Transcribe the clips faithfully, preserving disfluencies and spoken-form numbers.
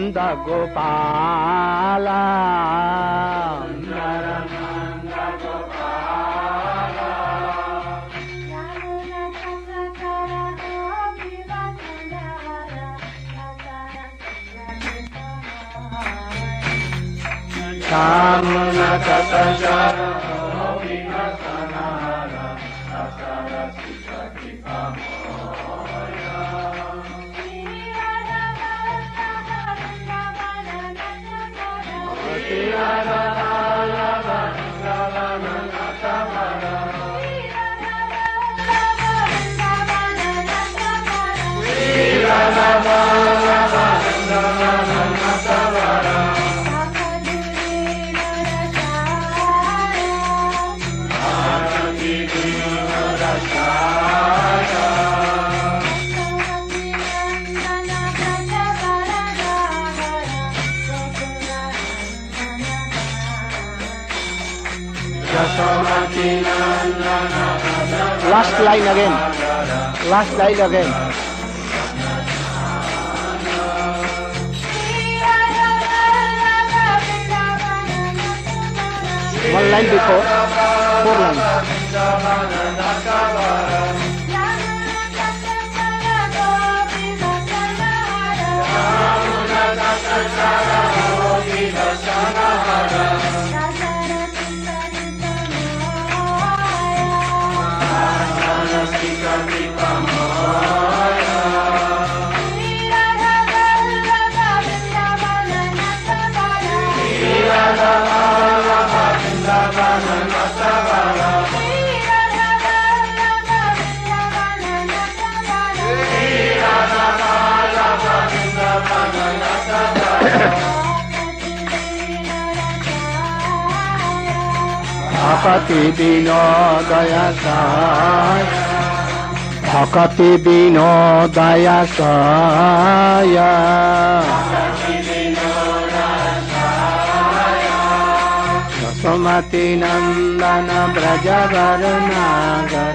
Nand Gopala Shamuna Katashara Vivasanara Asara Sikati Kamoya Tirara Lava Lava Natamara Tirara Lava Lava Natamara Last line again. Last line again. One line before. Four lines. Bhakati Vinodaya Saya Bhakati Vinodaya Saya Yasomati Nandana Brajavaranagar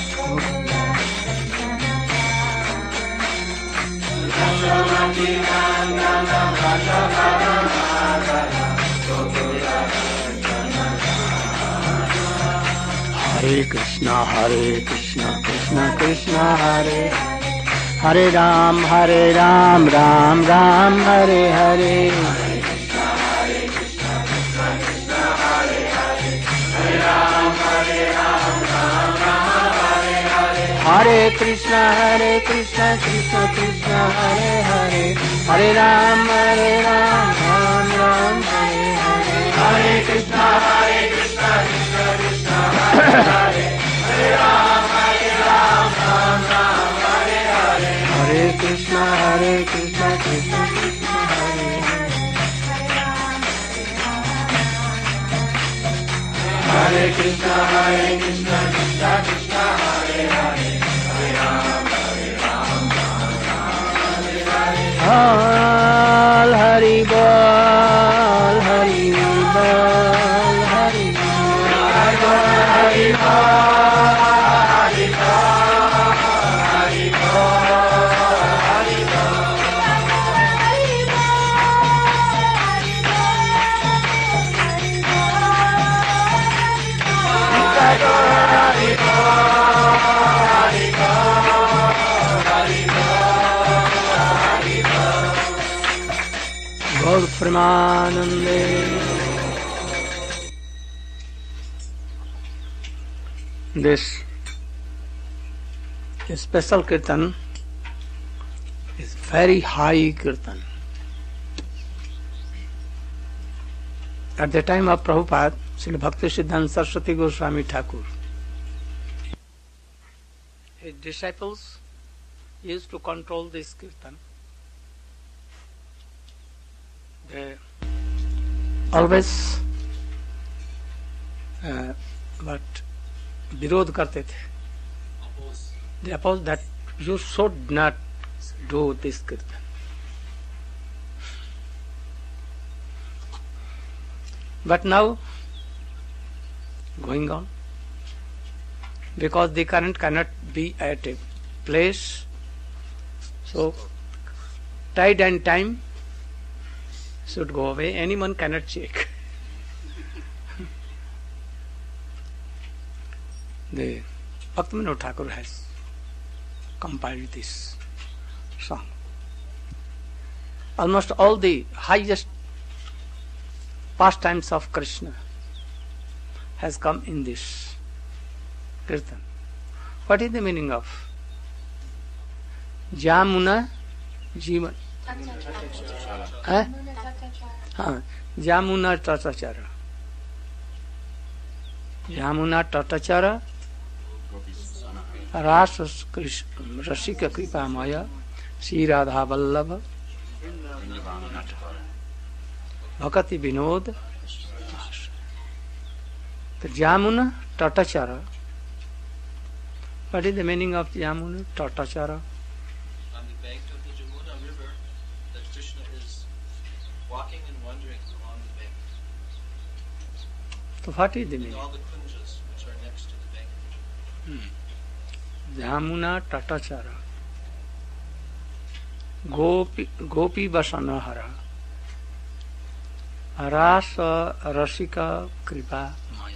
Yasomati Nandana Brajavaranagar Hare Krishna, Hare Krishna, Krishna Krishna, Hare Hare Ram, Hare Ram, Ram Ram, Hare Hare Hare Krishna, Hare Krishna, Krishna Krishna, Hare Hare Hare Ram, Hare Ram, Ram Ram, Hare Hare Hare Krishna, Hare Krishna, Krishna Krishna, Hare Hare Hare Ram, Hare Ram, Ram Ram, Hare Hare Hare Krishna, Hare Krishna, Krishna Krishna, Hare Hare Hare Ram, Hare Ram, Ram Ram, Hare Hare Hare Krishna, Hare Krishna, Krishna Krishna, Hare Hare Krishna, Hare Krishna, Krishna Krishna, Hare Hare Hare Ram, Hare Ram, Ram Ram, Hare Hare All Hari Bol, Hari Bol, Hari Bol, Hari Bol, Hari Bol, Hari Gaur Premanande. This special kirtan is very high kirtan. At the time of Prabhupada, Srila Bhakti Siddhanta Saraswati Goswami Thakur, his disciples used to control this kirtan. They always uh, but विरोध करते थे. They opposed that you should not do this kirtan. But now going on, because the current cannot be at a place, so tide and time should go away. Anyone cannot check. The Bhaktivinoda Thakur has compiled this song. Almost all the highest pastimes of Krishna has come in this kirtan. What is the meaning of Jamuna Jivan? Eh? हाँ, Jamuna Tatachara. Jamuna Tatachara रास रसिक कृपा माया श्री राधा वल्लभ भक्ति Vinod. The Jamuna Tatachara. What is the meaning of Jamuna Tatachara? On the bank of the Jamuna river, that Krishna is walking and wandering along the bank. So what is the meaning? And all the kunjas which are next to the bank of the Jamuna. Hmm. Jamuna Tatachara Gopi Gopi Vasanahara Rasa Rasika Kripa Maya.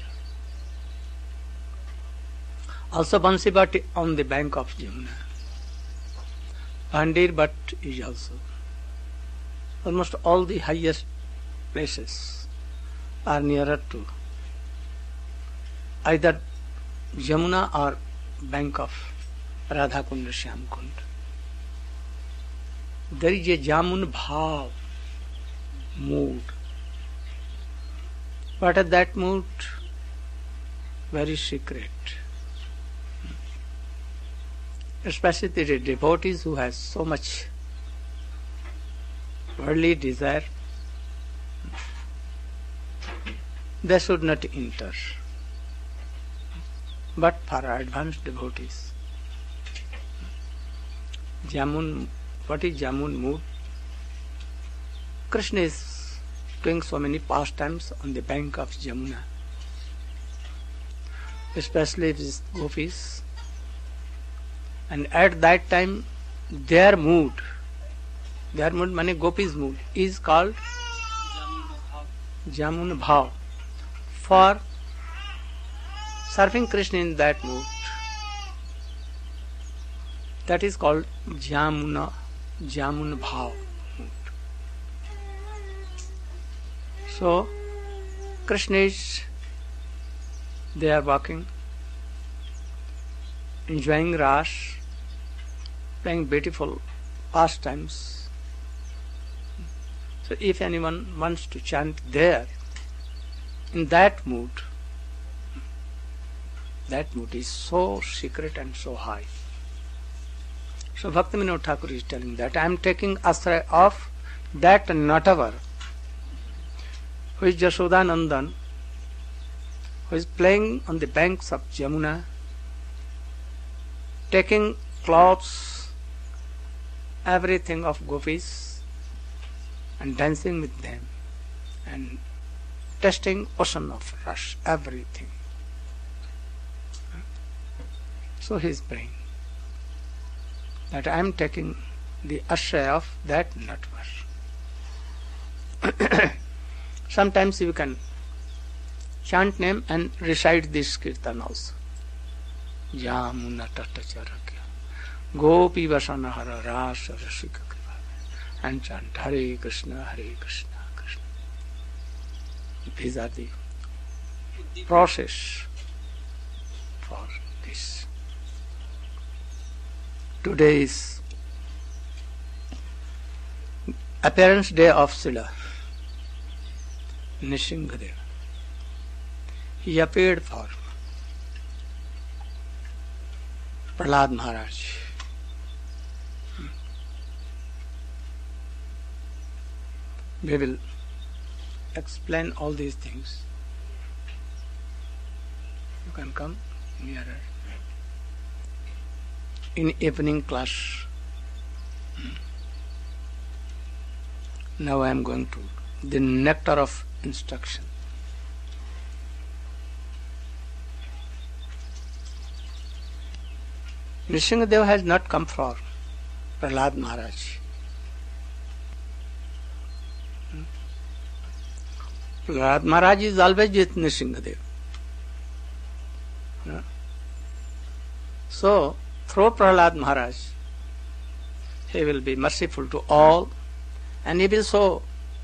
Also Bansi Bhatt on the bank of Jamuna. Pandir Bhatt is also. Almost all the highest places are nearer to either Jamuna or bank of Radha Kund, Shyam Kund. There is a Jamun Bhav mood. What is that mood? Very secret. Especially the devotees who has so much worldly desire, they should not enter. But for advanced devotees, Jamun, what is Jamun mood? Krishna is doing so many pastimes on the bank of Jamuna, especially with gopis. And at that time, their mood, their mood, mane gopis' mood, is called Jamun Bhav. For serving Krishna in that mood, that is called Jamuna, Jamun Bhav mood. So, Krishna is, they are walking, enjoying Ras, playing beautiful pastimes. So, if anyone wants to chant there, in that mood, that mood is so secret and so high. So Bhaktivinoda Thakur is telling that I am taking asray of that Natavar, who is Jashodanandan, who is playing on the banks of Jamuna, taking clothes, everything of gopis, and dancing with them, and tasting ocean of rush, everything. So he is praying that I am taking the asray of that Natvar. Sometimes you can chant name and recite this kirtan also. Jamuna Tatacharaka Gopi Vasanahara Rasa Rasika Kripa, and chant Hare Krishna, Hare Krishna, Krishna. These are the process for this. Today is appearance day of Srila Nrsimhadeva. He appeared for Prahlad Maharaj. We will explain all these things. You can come nearer. In evening class. Now I am going to the nectar of instruction. Nrsimhadeva has not come for Prahlad Maharaj. Prahlad Maharaj is always with Nrsimhadev. No? So, through Prahlad Maharaj, he will be merciful to all, and he will show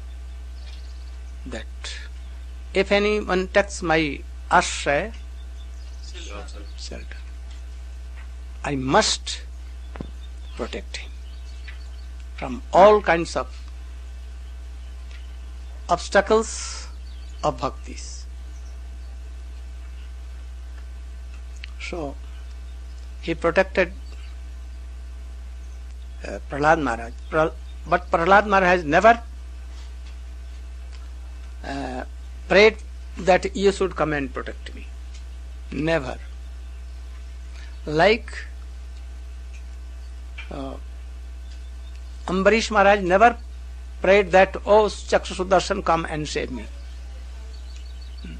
that if anyone takes my ashray, shelter, I must protect him from all kinds of obstacles of bhaktis. So, he protected uh, Prahlad Maharaj. Pra- but Prahlad Maharaj has never uh, prayed that you should come and protect me. Never. Like uh, Ambarish Maharaj never prayed that, oh, Chakshu Sudarshan, come and save me. Hmm.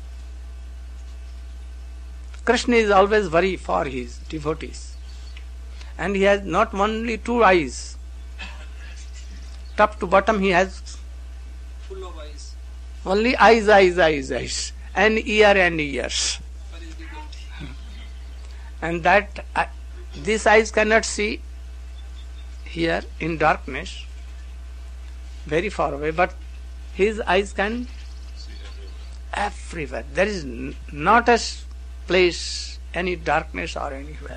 Krishna is always worried for his devotees. And he has not only two eyes. Top to bottom he has Full of eyes. only eyes, eyes, eyes, eyes. And ear and ears. What is the devotee? And that uh, these eyes cannot see here in darkness, very far away, but his eyes can See everywhere. everywhere. There is n- not a s- place, any darkness or anywhere,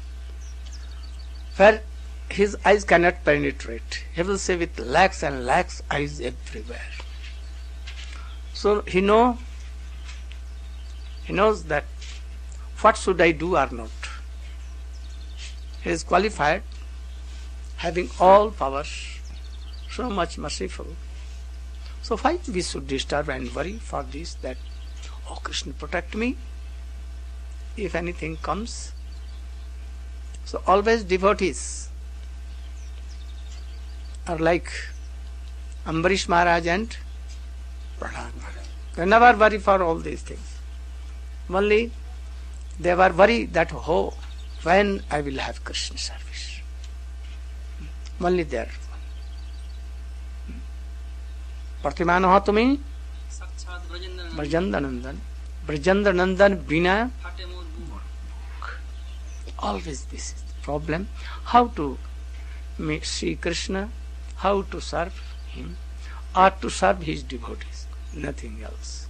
where his eyes cannot penetrate. He will see with lakhs and lakhs eyes everywhere. So he know, he knows that what should I do or not. He is qualified, having all powers, so much merciful. So why we should disturb and worry for this, that, oh Krishna, protect me if anything comes. So always devotees are like Ambarish Maharaj and Prahlad Maharaj. They never worry for all these things. Only they were worried that, oh, when I will have Krishna service. Only there. प्रतिमान हो तुम्हें साक्षात ब्रजेंद्र ब्रजेंद्र नंदन ब्रजेंद्र नंदन बिना फाटे मोर मुख. always this is the problem, how to meet see Krishna, how to serve him, or to serve his devotees, nothing else.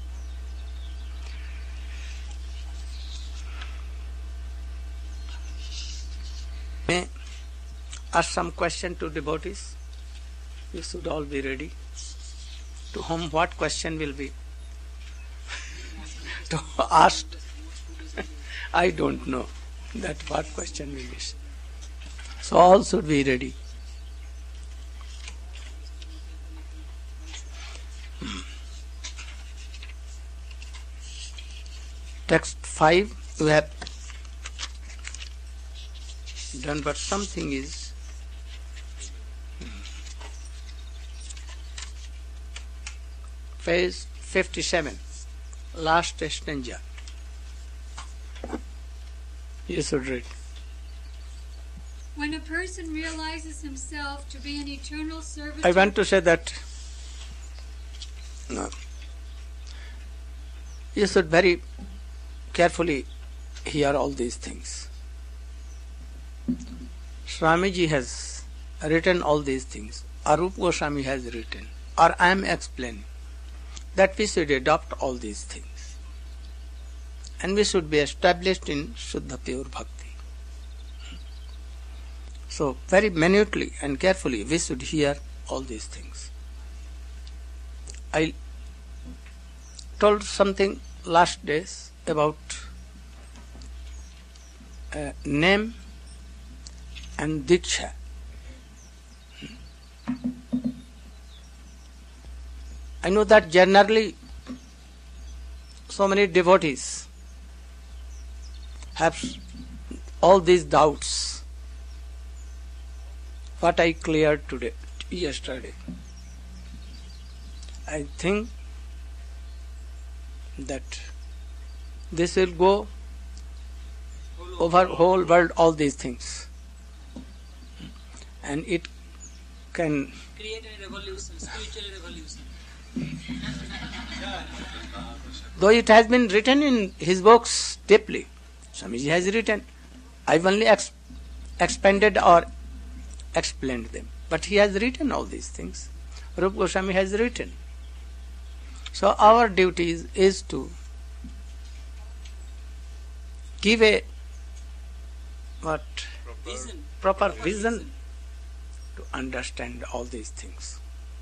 May ask some question to devotees. You should all be ready. To whom what question will be to asked? I don't know that what question will be. So all should be ready. Text five we have done, but something is page fifty-seven, last stanza. You should read. When a person realizes himself to be an eternal service, I want to say that no, you should very carefully hear all these things. Swamiji has written all these things. Arup Goswami has written, or I am explaining, that we should adopt all these things. And we should be established in Shuddha pure bhakti. So, very minutely and carefully we should hear all these things. I told something last days about uh, name and diksha. I know that generally so many devotees have all these doubts. What I cleared today, yesterday. I think that this will go over whole world, all these things. And it can Create a revolution, spiritual revolution. Though it has been written in his books deeply, Swamiji has written. I've only ex- expanded or explained them. But he has written all these things. Rupa Goswami has written. So our duty is, is to give a what Vision. proper vision to understand all these things.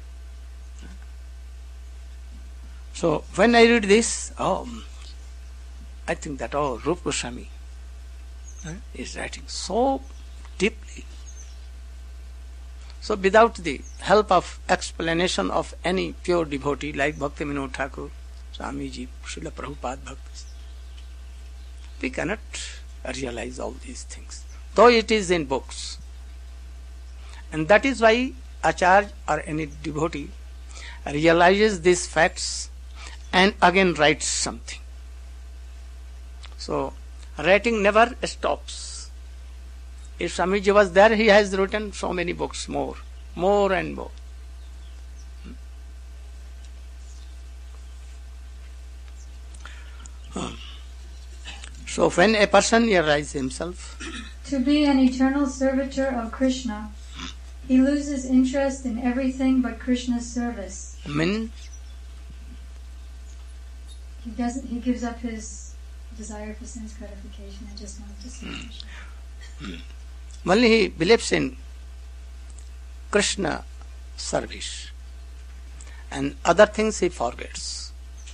So when I read this, oh, I think that oh, Rupa Goswami eh, is writing so deeply. So without the help of explanation of any pure devotee like Bhakti Vinod Thakur, Swamiji, Srila Prabhupada Bhakti, we cannot realize all these things, though it is in books. And that is why Acharya or any devotee realizes these facts and again writes something. So writing never stops. If Swamiji was there, he has written so many books, more, more and more. Hmm. So when a person realizes himself To be an eternal servitor of Krishna, he loses interest in everything but Krishna's service. means He doesn't. He gives up his desire for sense gratification and just wants to serve Krishna. only he believes in Krishna service and other things he forgets.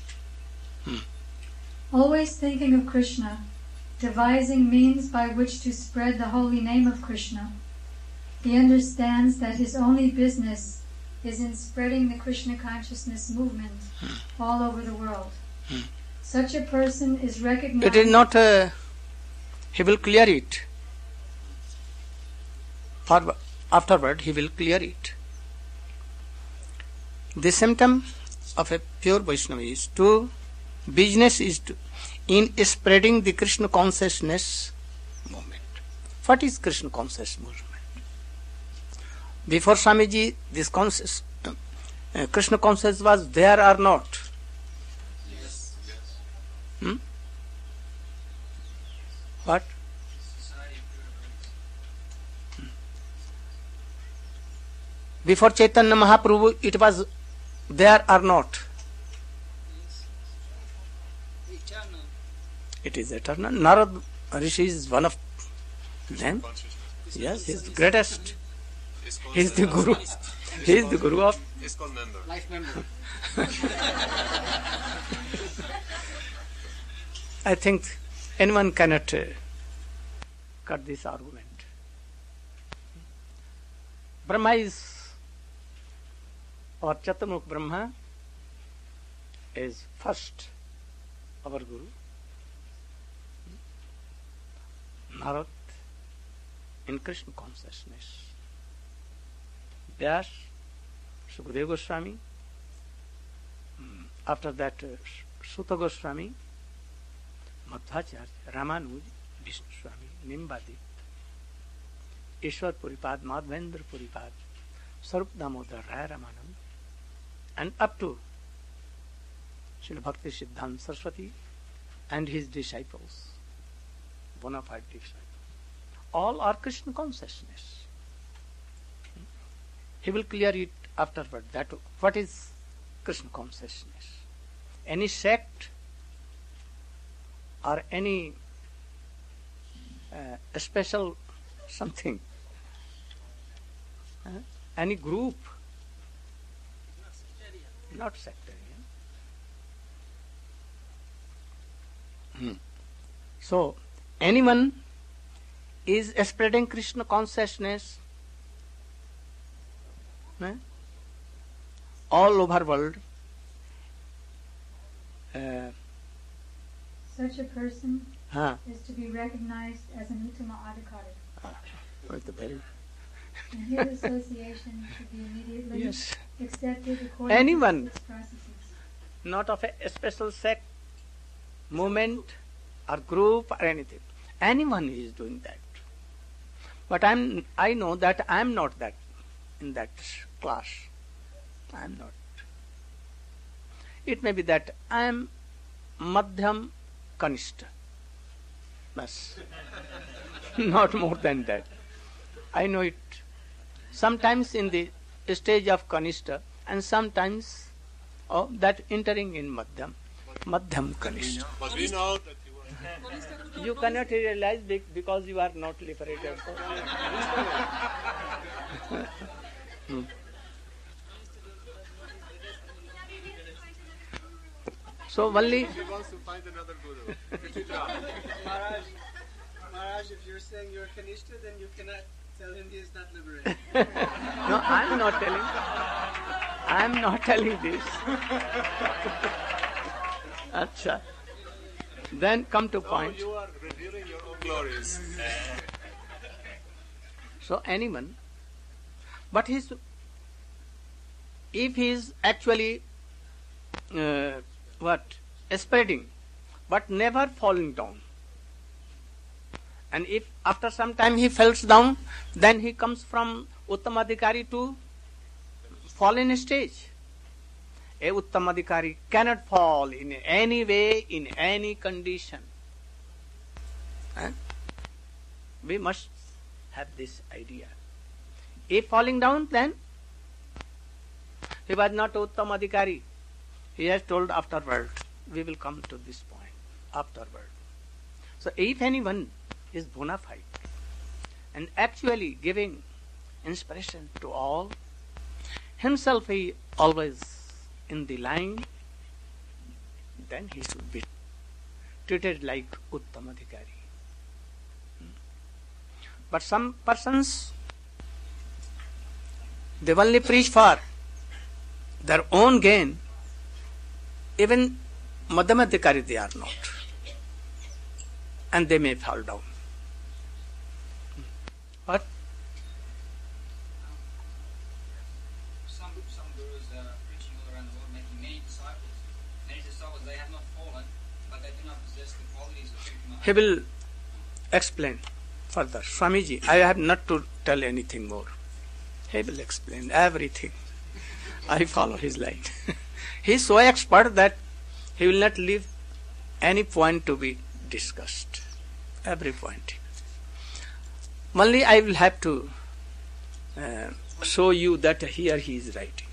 Always thinking of Krishna, devising means by which to spread the holy name of Krishna, he understands that his only business is in spreading the Krishna consciousness movement all over the world. Such a person is recognized. It is not, uh, he will clear it. For, afterward, he will clear it. The symptom of a pure Vaishnava is to, business is to, in spreading the Krishna consciousness movement. What is Krishna consciousness movement? Before Swamiji, this conscious, uh, Krishna consciousness was there or not? Yes. Hmm? What? Society of pure Before Chaitanya Mahaprabhu, it was there or not? Eternal. It is eternal. Narad Rishi is one of them. Consciousness. Yes, he is the greatest. ISKCON He is the member. guru. He is the guru of. ISKCON member. Life member. I think anyone cannot uh, cut this argument. Brahma is, or Chaturmukh Brahma is first our guru. Narad in Krishna consciousness. Vyas, Sukadeva Goswami, mm, after that uh, Sutta Goswami, Madhvacharya, Ramanuj, Vishnu Swami, Nimbadi, Ishwar Puripad, Madhvendra Puripad, Sarup Damodar, Raya Ramanand, and up to Srila Bhakti Siddhanta Saraswati and his disciples, bona fide disciples. All are Krishna consciousness. He will clear it afterward. That what is Krishna consciousness? Any sect or any uh, special something, uh, any group, not sectarian. Hmm. So anyone is spreading Krishna consciousness eh, all over world. Uh, Such a person huh, is to be recognized as an Uttama Adhikari. with the very And his association should be immediately yes, accepted according Anyone. to six processes. not of a special sect, movement, or group or anything. Anyone is doing that. But I'm, I know that I'm not that in that class. I'm not. It may be that I am Madhyam Kanishta. Bas. Not more than that. I know it. Sometimes in the stage of Kanishta and sometimes oh, that entering in Madhyam. Madhyam Kanishta. But we know that you are. You cannot realize be- because you are not liberated. Hmm. So only He wants to find another guru. Maharaj, Maharaj, if you're saying you're Kanishta, then you cannot tell him he is not liberated. no, I am not telling. I am not telling this. Acha. Then come to Oh, point. you are revealing your own glories. So anyone, but he's, if he is actually uh, what spreading, but never falling down, and if after some time he falls down, then he comes from Uttamadhikari to fallen stage. A Uttamadhikari cannot fall in any way, in any condition. Huh? We must have this idea. If falling down, then he was not Uttamadhikari. He has told afterward. We will come to this point afterward. So if anyone is bona fide and actually giving inspiration to all, himself he always in the line, then he should be treated like Uttamadhikari. But some persons, they only preach for their own gain. Even Madhyamadhikari they are not. And they may fall down. What? Some some gurus are preaching all around the world, making many disciples. Many disciples, they have not fallen, but they do not possess the qualities of Krishna. He will explain further. Swamiji, I have not to tell anything more. He will explain everything. I follow his line. He is so expert that he will not leave any point to be discussed. Every point. Only I will have to uh, show you that here he is writing.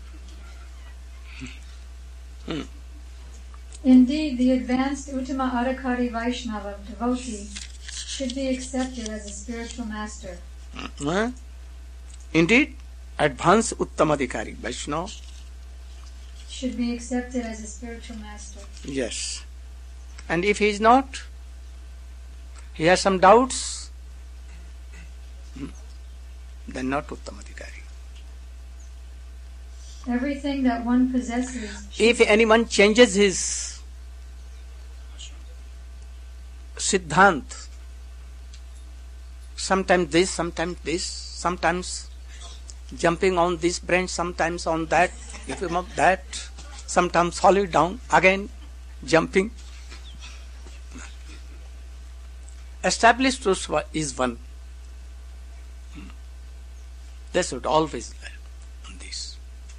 Hmm. Indeed, the advanced Uttama Adhikari Vaishnava devotee should be accepted as a spiritual master. Huh? Indeed, advanced Uttamadhikari Vaishnava. Should be accepted as a spiritual master. Yes. And if he is not, he has some doubts, then not Uttamadhikari. Everything that one possesses. If anyone changes his Siddhant, sometimes this, sometimes this, sometimes jumping on this branch, sometimes on that, if you move that, sometimes solid down, again jumping. Established truth is one. They should always learn this.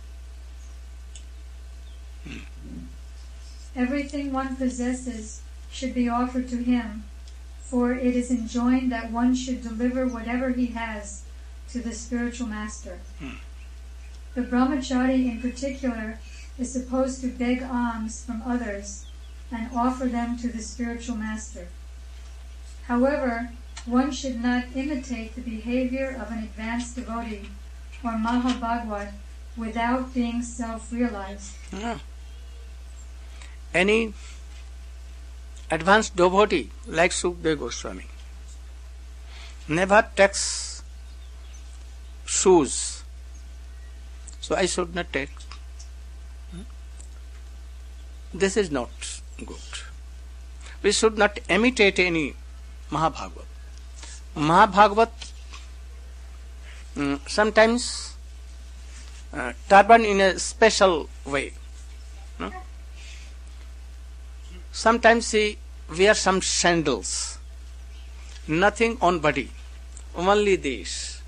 Everything one possesses should be offered to him, for it is enjoined that one should deliver whatever he has to the spiritual master. Hmm. The brahmachari in particular is supposed to beg alms from others and offer them to the spiritual master. However, one should not imitate the behavior of an advanced devotee or Mahabhagavad without being self-realized. Yeah. Any advanced devotee like Sukadeva Goswami never takes shoes, so I should not take. This is not good. We should not imitate any Mahabhagavat. Mahabhagavat um, sometimes uh, turban in a special way. No? Sometimes he wears some sandals, nothing on body, only this.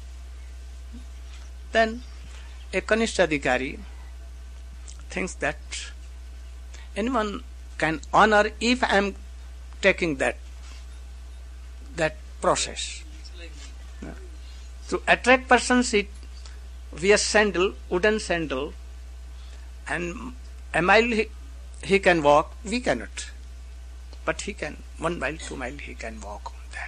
Then a Kanishta Adhikari thinks that anyone can honor if I am taking that that process. Yeah. To attract persons, it wear sandal, wooden sandal, and a mile he, he can walk, we cannot. But he can, one mile, two mile, he can walk on that.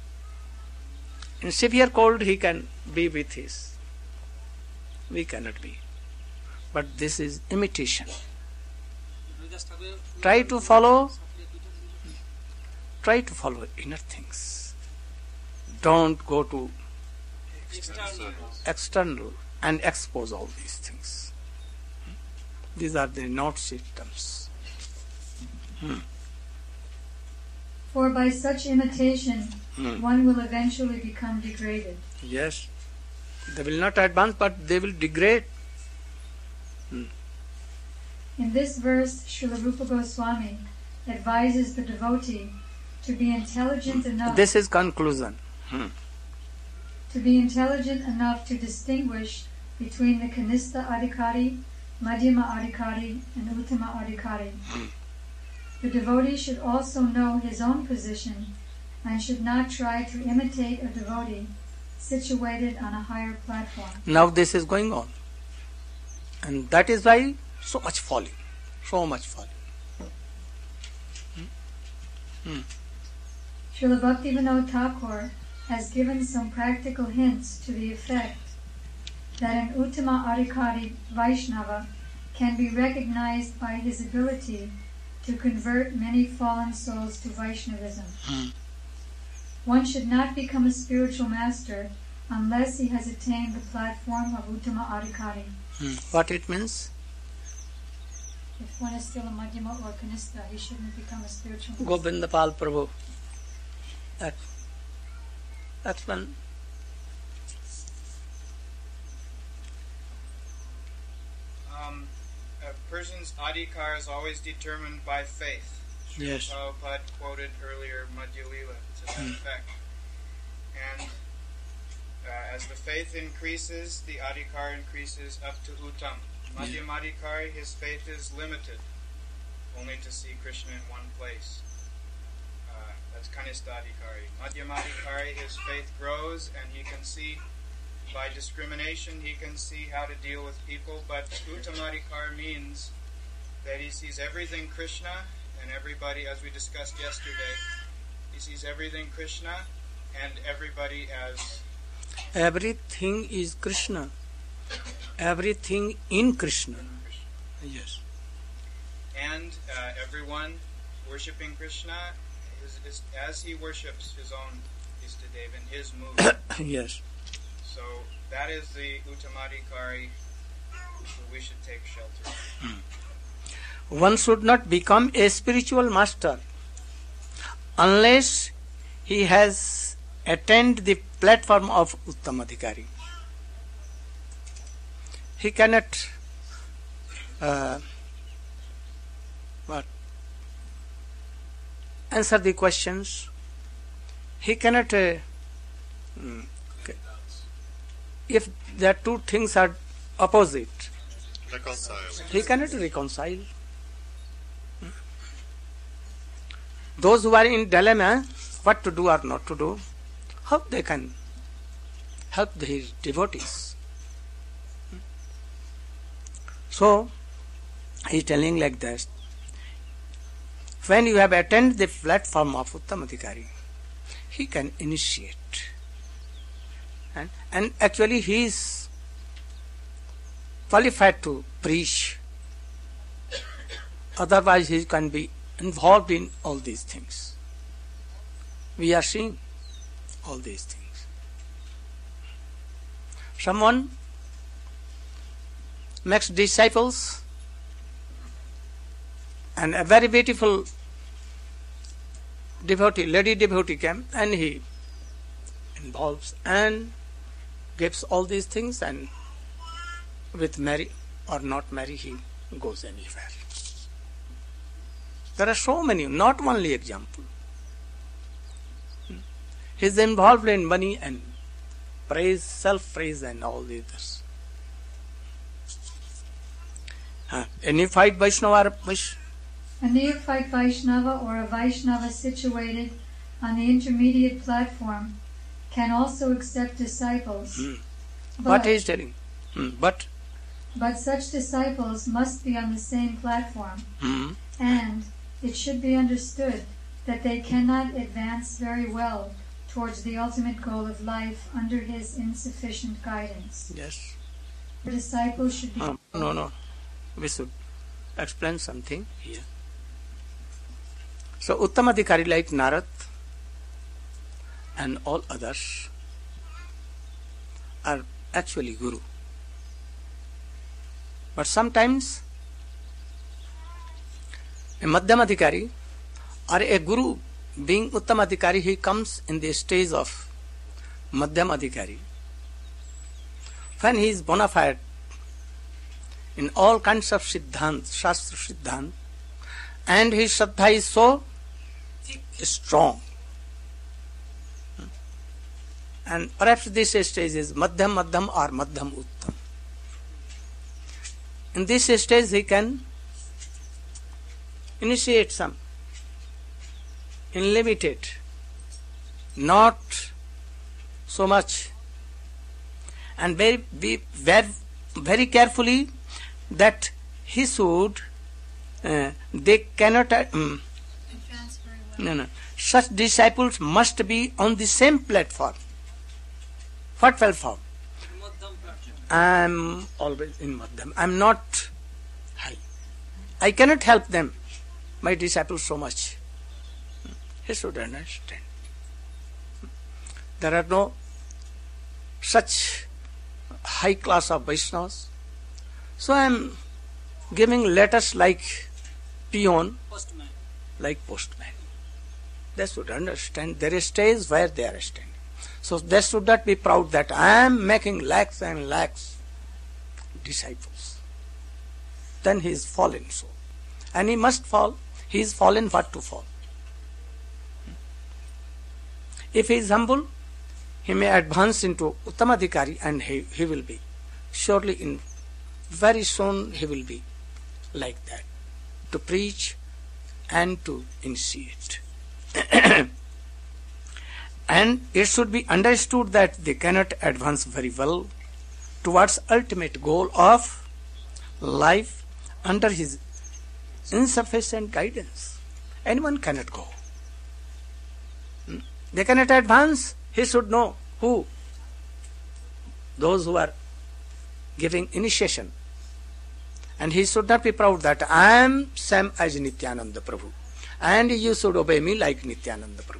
In severe cold, he can be with his. We cannot be. But this is imitation. Try to follow, try to follow inner things. Don't go to external and expose all these things. These are the not systems. Hmm. For by such imitation, Hmm. one will eventually become degraded. Yes. They will not advance, but they will degrade. Hmm. In this verse, Srila Rupa Goswami advises the devotee to be intelligent enough This is conclusion. Hmm. to be intelligent enough to distinguish between the Kanistha Adhikari, Madhyama Adhikari, and Uttama Adhikari. The devotee should also know his own position and should not try to imitate a devotee situated on a higher platform. Now this is going on. And that is why so much falling. So much falling. Hmm? Hmm. Srila Bhaktivinoda Thakur has given some practical hints to the effect that an Uttama Adhikari Vaishnava can be recognized by his ability to convert many fallen souls to Vaishnavism. Hmm. One should not become a spiritual master unless he has attained the platform of Uttama Adhikari. Hmm. What it means? If one is still a Madhyama or Kanistha, he shouldn't become a spiritual master. Govindapal Prabhu. That, that's one. Um, a person's adhikar is always determined by faith. Srila Yes. Prabhupada quoted earlier Madhya Lila to that Hmm. effect. And uh, as the faith increases, the adhikar increases up to uttam. Madhyam adhikari, his faith is limited, only to see Krishna in one place. Uh, that's Kanistha adhikari. Madhyam adhikari, his faith grows and he can see by discrimination, he can see how to deal with people, but Uttamadhikar means that he sees everything Krishna and everybody, as we discussed yesterday, he sees everything Krishna and everybody as Everything is Krishna. Everything in Krishna. Krishna. Yes. And uh, everyone worshipping Krishna is, is as he worships his own Istadev in his mood. Yes. So that is the Uttamadhikari who we should take shelter of. One should not become a spiritual master unless he has attained the platform of Uttamadhikari. He cannot uh, what, answer the questions. He cannot, uh, mm, okay. If the two things are opposite, Reconcile. he cannot reconcile. Those who are in dilemma, what to do or not to do, how they can help their devotees. So, he is telling like this, when you have attained the platform of Uttamadhikari, he can initiate. And, and actually he is qualified to preach. Otherwise he can be involved in all these things. We are seeing all these things. Someone makes disciples and a very beautiful devotee, lady devotee came and he involves and gives all these things, and with Mary or not Mary he goes anywhere. There are so many, not only example. He is involved in money and praise, self-praise and all the others. Uh, any fight Vaishnava, A neophyte Vaishnava or a Vaishnava situated on the intermediate platform can also accept disciples. Hmm. But, What he is telling? Hmm. But but such disciples must be on the same platform, hmm. and it should be understood that they cannot advance very well towards the ultimate goal of life under his insufficient guidance. Yes. The disciples should be... Um, no, no. We should explain something here. So, Uttamadhikari like Narad and all others are actually Guru. But sometimes a Madhyamadhikari or a Guru being Uttamadhikari, he comes in the stage of Madhyamadhikari. When he is bona fide in all kinds of Siddhant, Shastra Siddhant, and his Shraddha is so strong. And perhaps this stage is Madhyam Madhyam or Madhyam Uttam. In this stage he can initiate some unlimited, not so much, and very be very, very carefully that he should uh, they cannot uh, um, advance very well. no no such disciples must be on the same platform. What platform? I am always in Madhyam. I am not high. I cannot help them, my disciples, so much. He should understand. There are no such high class of Vaishnavas. So I am giving letters like peon, Postman. like postman. They should understand there is stage where they are standing. So they should not be proud that I am making lakhs and lakhs disciples. Then he is fallen so. And he must fall. He is fallen what to fall. If he is humble, he may advance into Uttamadhikari and he, he will be. Surely in very soon he will be like that. To preach and to initiate. And it should be understood that they cannot advance very well towards ultimate goal of life under his insufficient guidance. Anyone cannot go. Hmm? They cannot advance. He should know who? Those who are giving initiation. And he should not be proud that I am same as Nityananda Prabhu. And you should obey me like Nityananda Prabhu.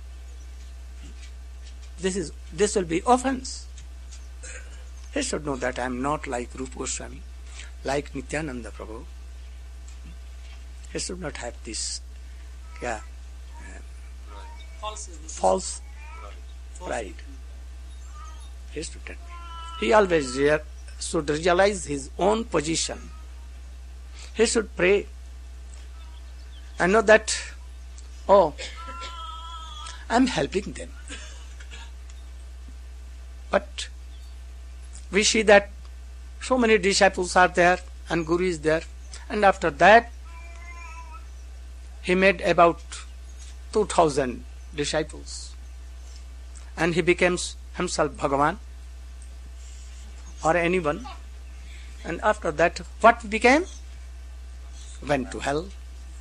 This is this will be offense. He should know that I am not like Rupa Goswami, like Nityananda Prabhu. He should not have this yeah, uh, False. false pride. He should not. He always rea- should realize his own position. He should pray and know that, oh, I am helping them. But we see that so many disciples are there and Guru is there, and after that he made about two thousand disciples and he becomes himself Bhagavan or anyone, and after that what became? Went to hell.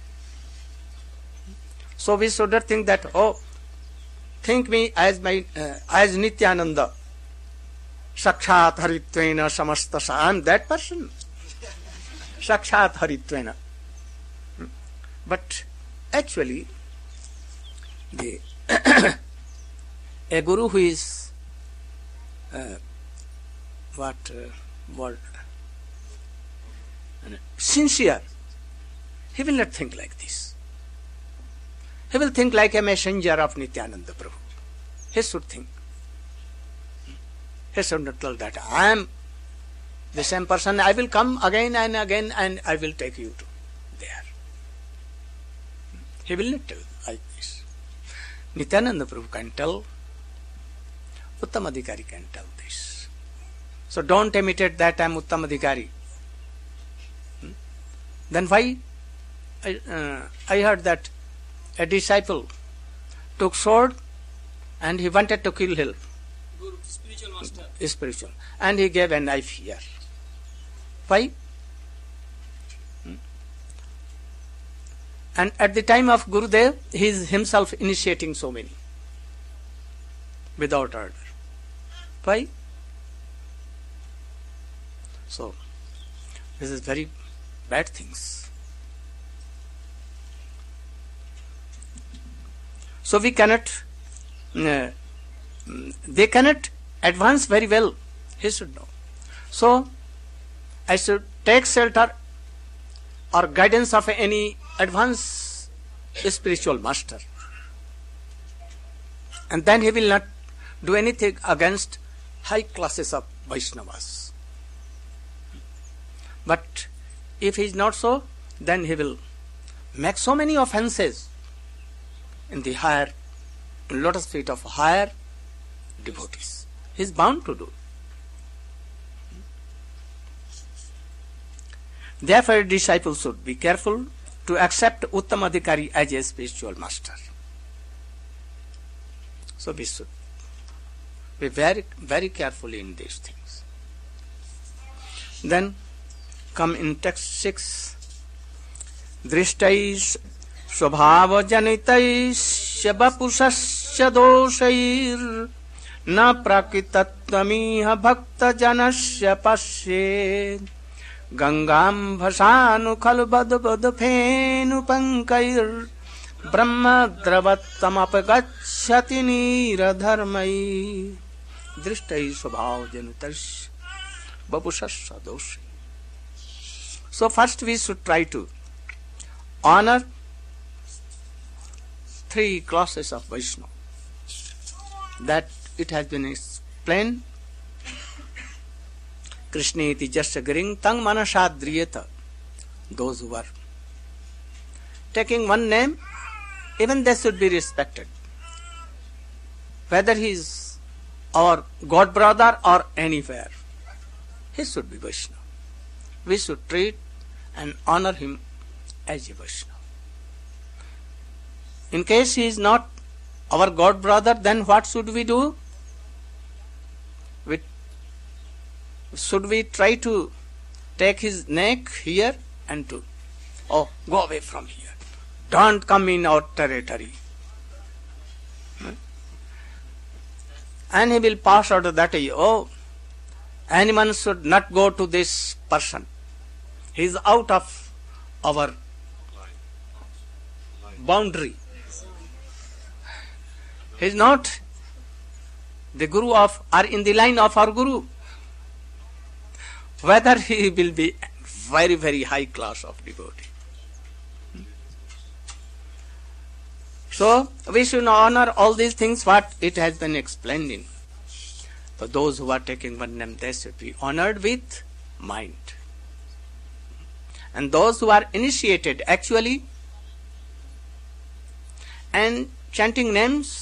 So we should not think that, oh, think me as my uh, as Nityananda. Sakshat Haritvena Samastasa. I am that person. Sakshat Haritvena. But actually, the a guru who is uh, what uh, word sincere, he will not think like this. He will think like a messenger of Nityananda Prabhu. He should think. He should not tell that I am the same person, I will come again and again and I will take you to there. He will not tell like this. Nityananda Prabhu can tell, Uttamadhikari can tell this. So don't imitate that I am Uttamadhikari. Hmm? Then why I, uh, I heard that a disciple took sword and he wanted to kill him. Guru, spiritual master. Spiritual. And he gave a knife here. Why? Hmm? And at the time of Gurudev, he is himself initiating so many without order. Why? So, this is very bad things. So we cannot, uh, they cannot advance very well. He should know. So, I should take shelter or guidance of any advanced spiritual master. And then he will not do anything against high classes of Vaishnavas. But if he is not so, then he will make so many offenses in the higher lotus feet of higher devotees. He is bound to do. Therefore, disciples should be careful to accept Uttam Adhikari as a spiritual master. So we should be very, very careful in these things. Then come in text six. Drishtais स्वभाव जनितैश्च वपुषश्च दोषैर् न प्रकृतत्वमिह भक्तजनस्य पश्येत् गंगां भसानु खलु बद बद फेनु पंकैर् ब्रह्मद्रवत्तमपगच्छति नीरधर्मै दृष्टै स्वभाव जनितैश्च वपुषश्च दोषैर्. So first we should try to honor three classes of Vaishnava. That it has been explained. Krishneti jasya giring tang manasadriyata. Those who are taking one name, even they should be respected. Whether he is our God brother or anywhere, he should be Vaishnava. We should treat and honor him as a Vaishnava. In case he is not our God brother, then what should we do? We, should we try to take his neck here and to, oh, go away from here. Don't come in our territory. And he will pass out that way, oh, anyone should not go to this person. He is out of our boundary. He is not the Guru of, or in the line of our Guru. Whether he will be very, very high class of devotee. So, we should honor all these things what it has been explained in. For those who are taking one name, they should be honored with mind. And those who are initiated actually and chanting names,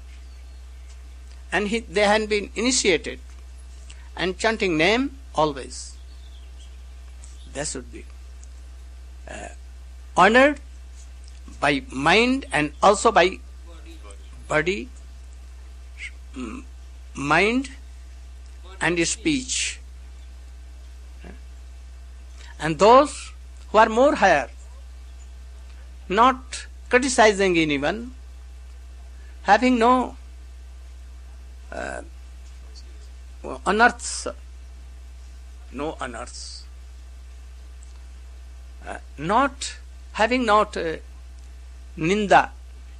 and he, they had been initiated and chanting name always, they should be uh, honored by mind and also by body, mm, mind and speech. And those who are more higher, not criticizing anyone, having no uh, unearths, no unearths, uh, not having not uh, ninda,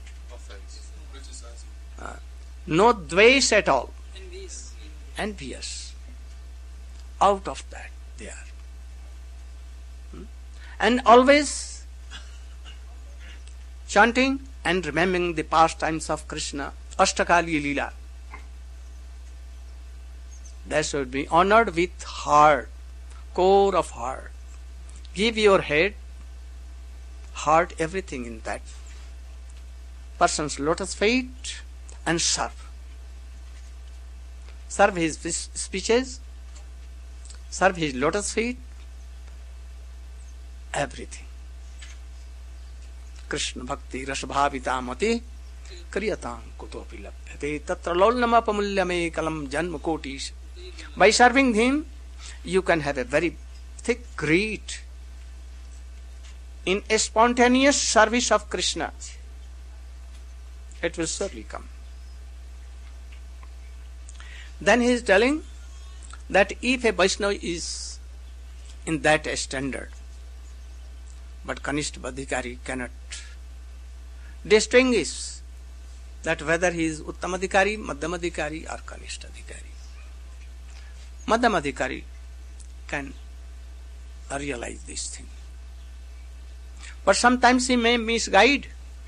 uh, no dvesh at all, Envious. envious. Out of that they are. Hmm? And always chanting and remembering the pastimes of Krishna, Ashtakali Leela. They should be honored with heart, core of heart. Give your head, heart, everything in that person's lotus feet and serve. Serve his speeches, serve his lotus feet, everything. Krishna भक्ति रस भाविता मति क्रियतां कुतोपि लभ्यते तत्र लौल्यमपमूल्यमेकलं जन्म Kotish. By serving him, you can have a very thick greed in a spontaneous service of Krishna. It will surely come. Then he is telling that if a Vaishnava is in that standard, but Kanishta Adhikari cannot distinguish that whether he is Uttamadhikari, Madhyamadhikari or Kanishta Adhikari. Madhyamadhikari can realize this thing. But sometimes he may misguide.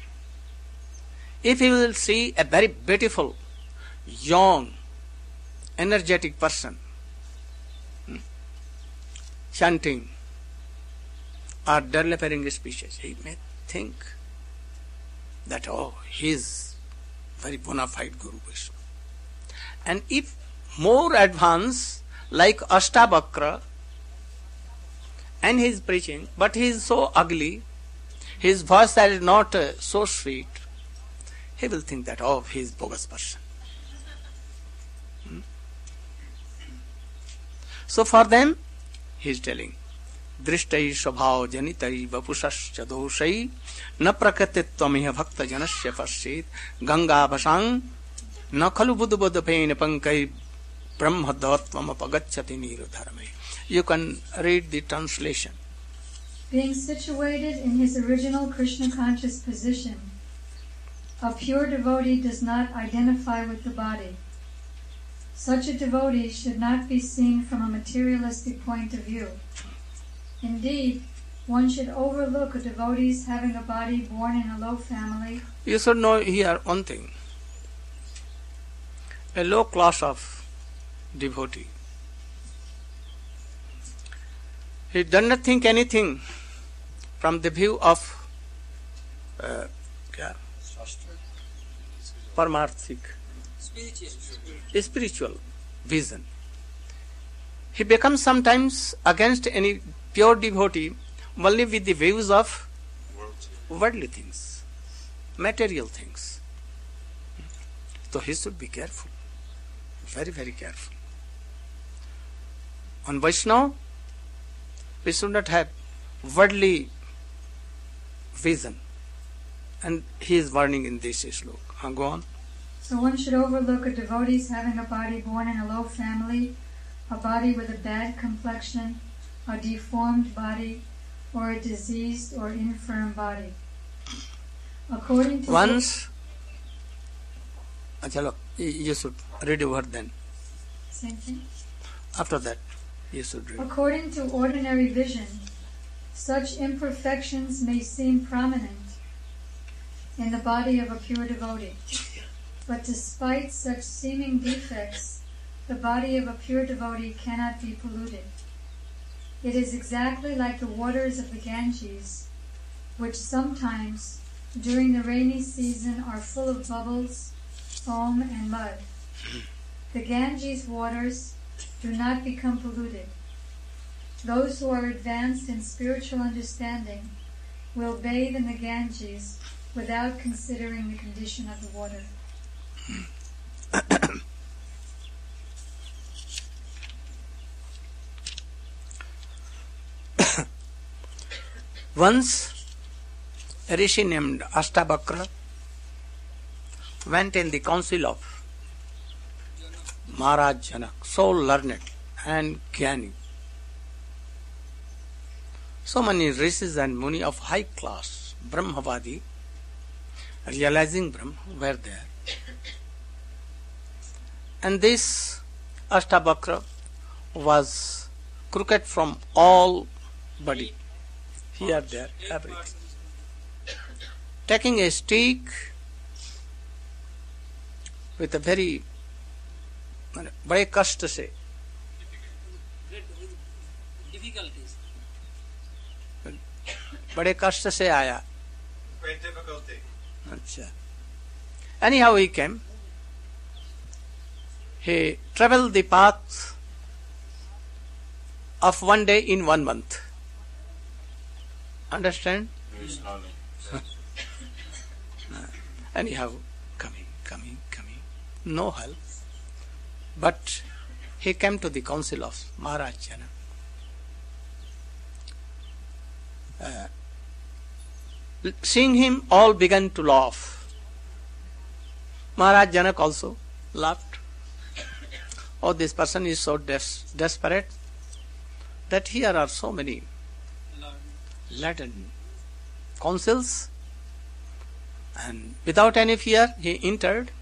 If he will see a very beautiful, young, energetic person hmm, chanting or delivering speeches, he may think that, oh, he is very bona fide Guru Vaishnava. And if more advanced, like Ashtavakra, and he is preaching, but he is so ugly, his voice is not uh, so sweet, he will think that, oh, he is bogus person. Hmm? So for them, he is telling, Drishtai Swabhav Janitai Vapusascha Doshai Na Prakatittvamiha Bhakta Janasya Pasyet Ganga Bhasang Na Khalu Buddha Buddha Pain Pankai Brahma Dvattvam Apagacchati Nirodharame. You can read the translation. Being situated in his original Krishna conscious position, a pure devotee does not identify with the body. Such a devotee should not be seen from a materialistic point of view. Indeed, one should overlook a devotee's having a body born in a low family. You should know here one thing. A low class of devotee, he does not think anything from the view of uh, yeah, Paramarthik, spiritual vision. He becomes sometimes against any pure devotee only with the views of worldly things, material things. So he should be careful, very, very careful. On Vaishnava, we should not have worldly vision. And he is warning in this sloka. Go on. So one should overlook a devotee's having a body born in a low family, a body with a bad complexion, a deformed body, or a diseased or infirm body. According to Once, Achalo, you should read a word then. Same thing. After that, you should read. According to ordinary vision, such imperfections may seem prominent in the body of a pure devotee. But despite such seeming defects, the body of a pure devotee cannot be polluted. It is exactly like the waters of the Ganges, which sometimes, during the rainy season, are full of bubbles, foam, and mud. The Ganges waters do not become polluted. Those who are advanced in spiritual understanding will bathe in the Ganges without considering the condition of the water. Once a rishi named Ashtavakra went in the council of Maharaj Janak, so learned and Jnani. So many rishis and muni of high class, Brahmavadi, realizing Brahma, were there. And this Ashtavakra was crooked from all body, here, there, everything. Taking a stick with a very बड़े कष्ट से difficulties. बड़े कष्ट से आया. Great difficulty. अच्छा. Anyhow he came. He traveled the path of one day in one month. Understand? Anyhow, coming, coming, coming, no help. But he came to the council of Maharaj Janak. Uh, seeing him, all began to laugh. Maharaj Janak also laughed. Oh, this person is so des- desperate that here are so many Latin councils, and without any fear he entered.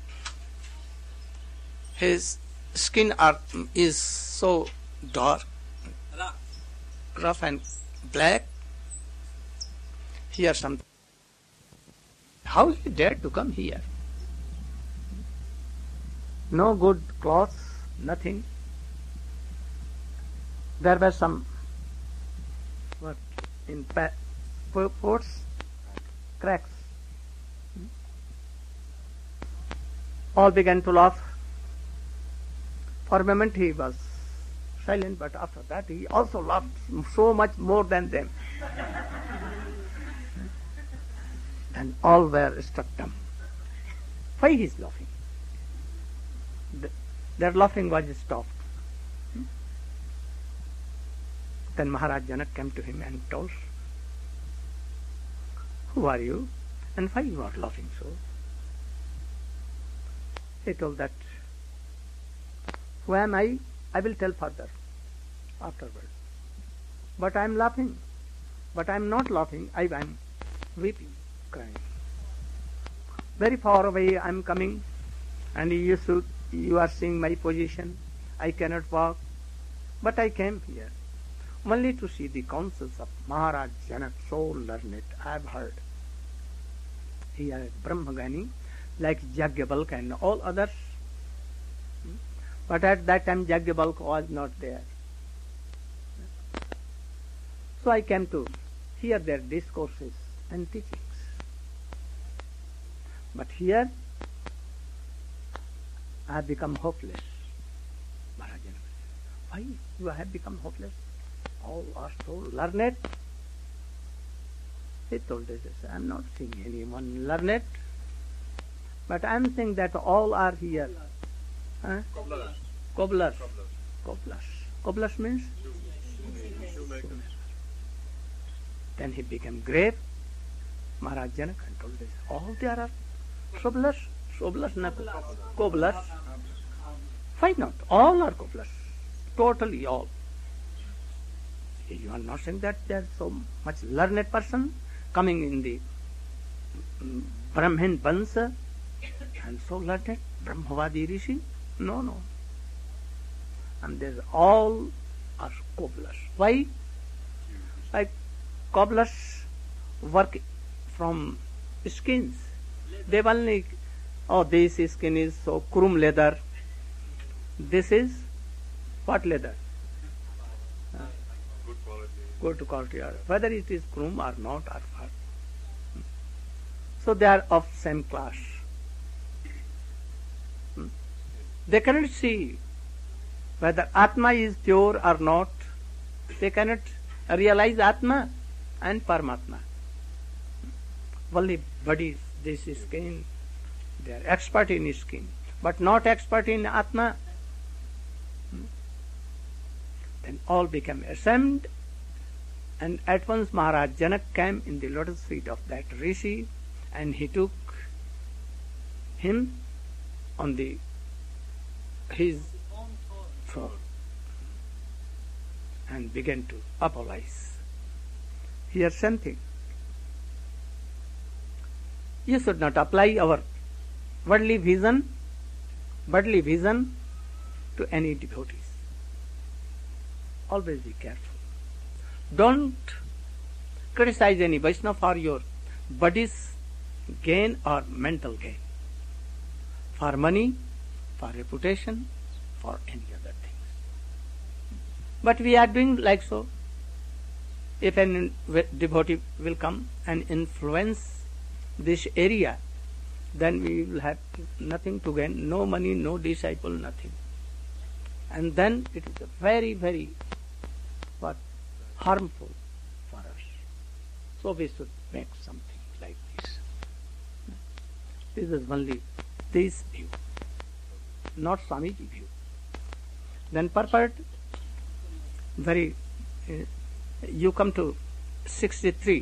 His skin are, is so dark, rough and black. Here some. How he dared to come here? No good clothes, nothing. There were some what in pa- ports, cracks. All began to laugh. For a moment he was silent, but after that he also laughed so much more than them. And all were struck dumb. Why he is laughing? The, their laughing was stopped. Then Maharaj Janak came to him and told, "Who are you and why you are laughing so?" He told that, "Who am I? I will tell further, afterward. But I am laughing. But I am not laughing. I am weeping, crying. Very far away I am coming, and you should, you are seeing my position. I cannot walk, but I came here only to see the counsels of Maharaj Janak, so learned. I have heard. He is Brahmagani, like Yajnavalkya and all others. But at that time Yajnavalkya was not there. So I came to hear their discourses and teachings. But here I have become hopeless." Maharaj Janak, "Why you have become hopeless? All are so learned." He told us, "I am not seeing anyone learned, but I am saying that all are here." Huh? Cobblers. Cobblers. Cobblers. Cobblers. Cobblers means? Shoemaker. Then he became grave. Maharaj Janak and told us, "All there are cobblers." Cobblers, not cobblers. Why not? All are cobblers. Totally all. You are not saying that there is so much learned person coming in the um, Brahmin Vansa and so learned, Brahmavadi Rishi? No, no. And there's all are cobblers. Why? Like cobblers work from skins. They only, oh, this skin is so krum leather. This is what leather? Good quality. Good quality, or whether it is krum or not, or what. So they are of same class. They cannot see whether Atma is pure or not. They cannot realize Atma and Paramatma. Only bodies, this is skin. They are expert in skin, but not expert in Atma. Then all became ashamed, and at once Maharaj Janak came in the lotus feet of that Rishi, and he took him on the his throne and began to apologize. Here something. You should not apply our worldly vision, worldly vision to any devotees. Always be careful. Don't criticize any Vaishnava for your body's gain or mental gain. For money, for reputation, for any other things. But we are doing like so. If a devotee will come and influence this area, then we will have nothing to gain, no money, no disciple, nothing. And then it is very, very what harmful for us. So we should make something like this. This is only this view, not Swamiji view. Then purport, very, uh, you come to sixty-three,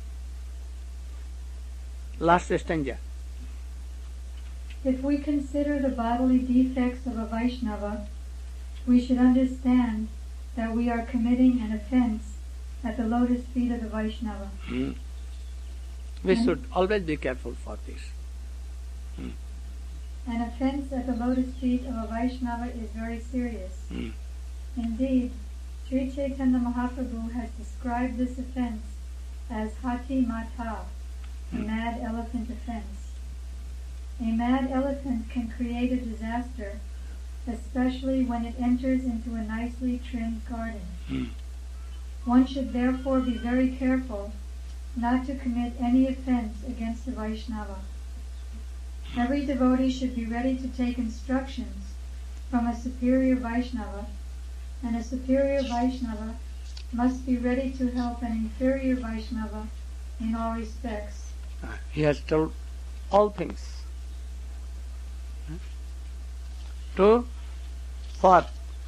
last stanza. If we consider the bodily defects of a Vaishnava, we should understand that we are committing an offense at the lotus feet of the Vaishnava. Hmm. We And- should always be careful for this. Hmm. An offense at the lotus feet of a Vaishnava is very serious. Hmm. Indeed, Sri Chaitanya Mahaprabhu has described this offense as Hati Mata, a mad elephant offense. A mad elephant can create a disaster, especially when it enters into a nicely trimmed garden. Hmm. One should therefore be very careful not to commit any offense against a Vaishnava. Every devotee should be ready to take instructions from a superior Vaishnava, and a superior Vaishnava must be ready to help an inferior Vaishnava in all respects. Uh, He has told all things. Hmm? To, for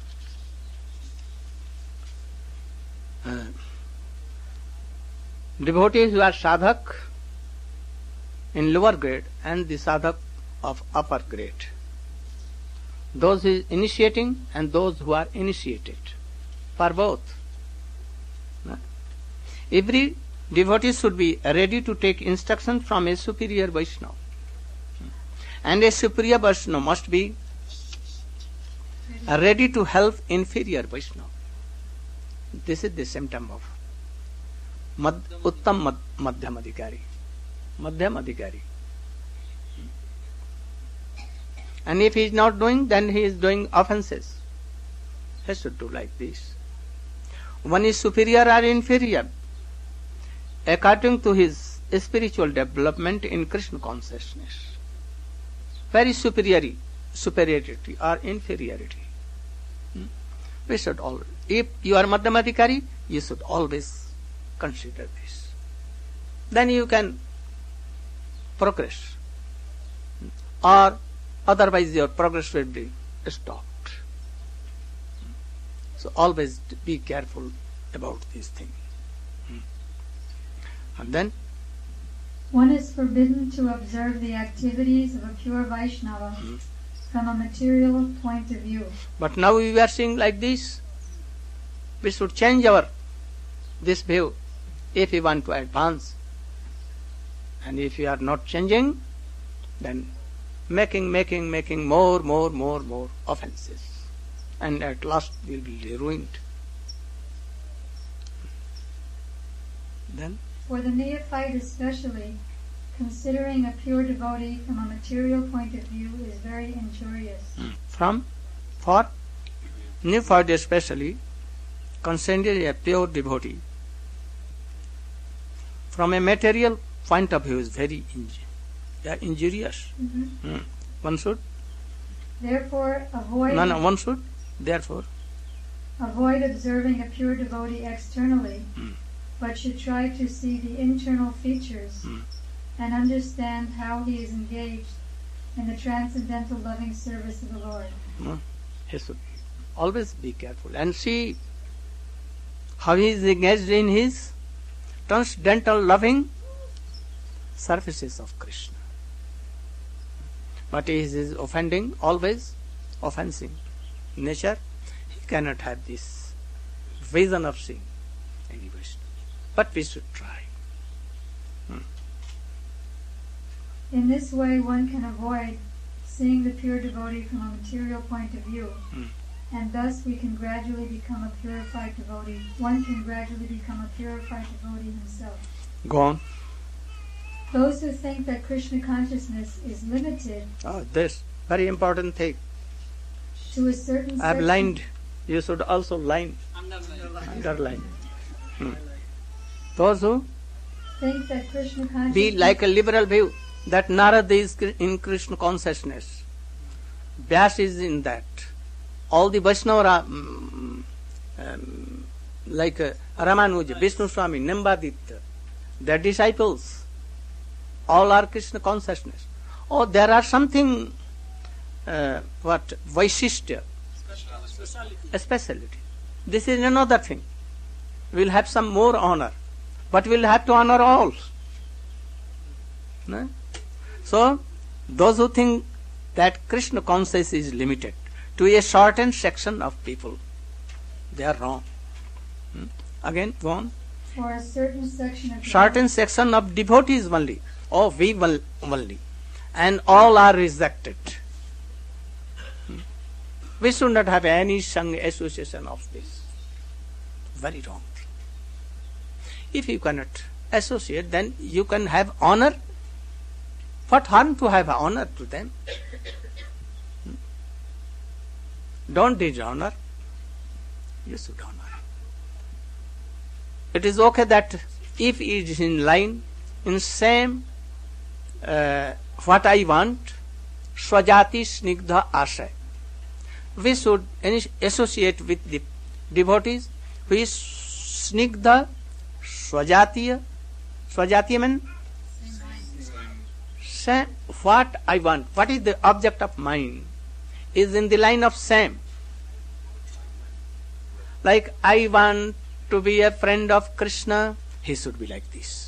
uh, devotees who are sadhak in lower grade and the sadhak of upper grade. Those who is initiating and those who are initiated. For both. Uh, Every devotee should be ready to take instruction from a superior Vaishnava. And a superior Vaishnava must be ready to help inferior Vaishnava. This is the symptom of mad, Uttam mad, Madhyam Adhikari. Madhyam Adhikari. And if he is not doing, then he is doing offenses. He should do like this. One is superior or inferior according to his spiritual development in Krishna consciousness. Very superiority, superiority or inferiority. Hmm? We should always, if you are Madhyamadhikari, you should always consider this. Then you can progress. Or otherwise your progress will be stopped. So always be careful about this thing. And then One is forbidden to observe the activities of a pure Vaishnava Hmm. from a material point of view. But now we are seeing like this. We should change our this view if we want to advance. And if we are not changing, then making, making, making more, more, more, more offenses. And at last we will be ruined. Then For the neophyte especially, considering a pure devotee from a material point of view is very injurious. from, for neophyte especially, considering a pure devotee from a material point of view is very inju- yeah, injurious. Mhm. Hmm. One should, Therefore, avoid no, no, one should, therefore, avoid observing a pure devotee externally, Hmm. but should try to see the internal features Hmm. and understand how he is engaged in the transcendental loving service of the Lord. no, he should always be careful and see how he is engaged in his transcendental loving services of Krishna. But he is offending, always offensing nature. He cannot have this vision of seeing any Vaishnava. But we should try. In this way, one can avoid seeing the pure devotee from a material point of view, Hmm. and thus we can gradually become a purified devotee. One can gradually become a purified devotee himself. Go on. Those who think that Krishna consciousness is limited Oh, this very important thing. to a certain I have section- lined. You should also line, Underline. underline. Hmm. Those who think that Krishna be consciousness like a liberal view that Narada is in Krishna consciousness. Vyas is in that. All the Vaishnava are mm, um, like uh, Ramanuja, Vishnu Swami, Nambaditya, their disciples, all are Krishna consciousness. Oh, there are something, uh, what, Vaishistya, a speciality. This is another thing. We'll have some more honor, but we'll have to honor all. No? So, those who think that Krishna consciousness is limited to a certain section of people, they are wrong. Hmm? Again, go on. For a certain section of Certain section of devotees only, or we will only, and all are rejected. Hmm? We should not have any sung association of this. Very wrong. If you cannot associate, then you can have honor. What harm to have honor to them? Hmm? Don't dishonor. You should honor. It is okay that if it is in line, in same, uh, what I want, swajati snigdha ashay. We should associate with the devotees who is snigdha, swajatiya. Swajatiya means same, what I want, what is the object of mine, is in the line of same. Like I want to be a friend of Krishna, he should be like this.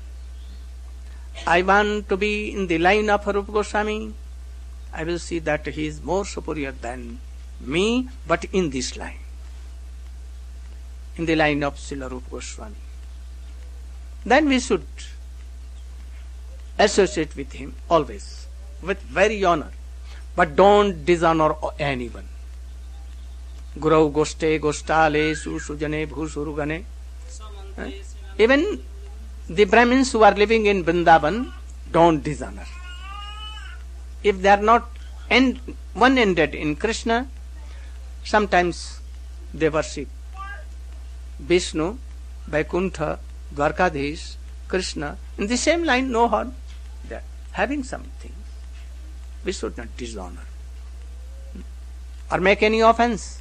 I want to be in the line of Rupa Goswami, I will see that he is more superior than me, but in this line. In the line of Srila Rupa Goswami. Then we should associate with him always, with very honor. But don't dishonor anyone. Gurau goste gostale su sujane bhusurugane. Eh? Even the Brahmins who are living in Vrindavan, don't dishonor. If they are not end, one-ended in Krishna, sometimes they worship Vishnu, Vaikuntha, Dwarkadhish, Krishna. In the same line, no harm. They are having something. We should not dishonor or make any offense.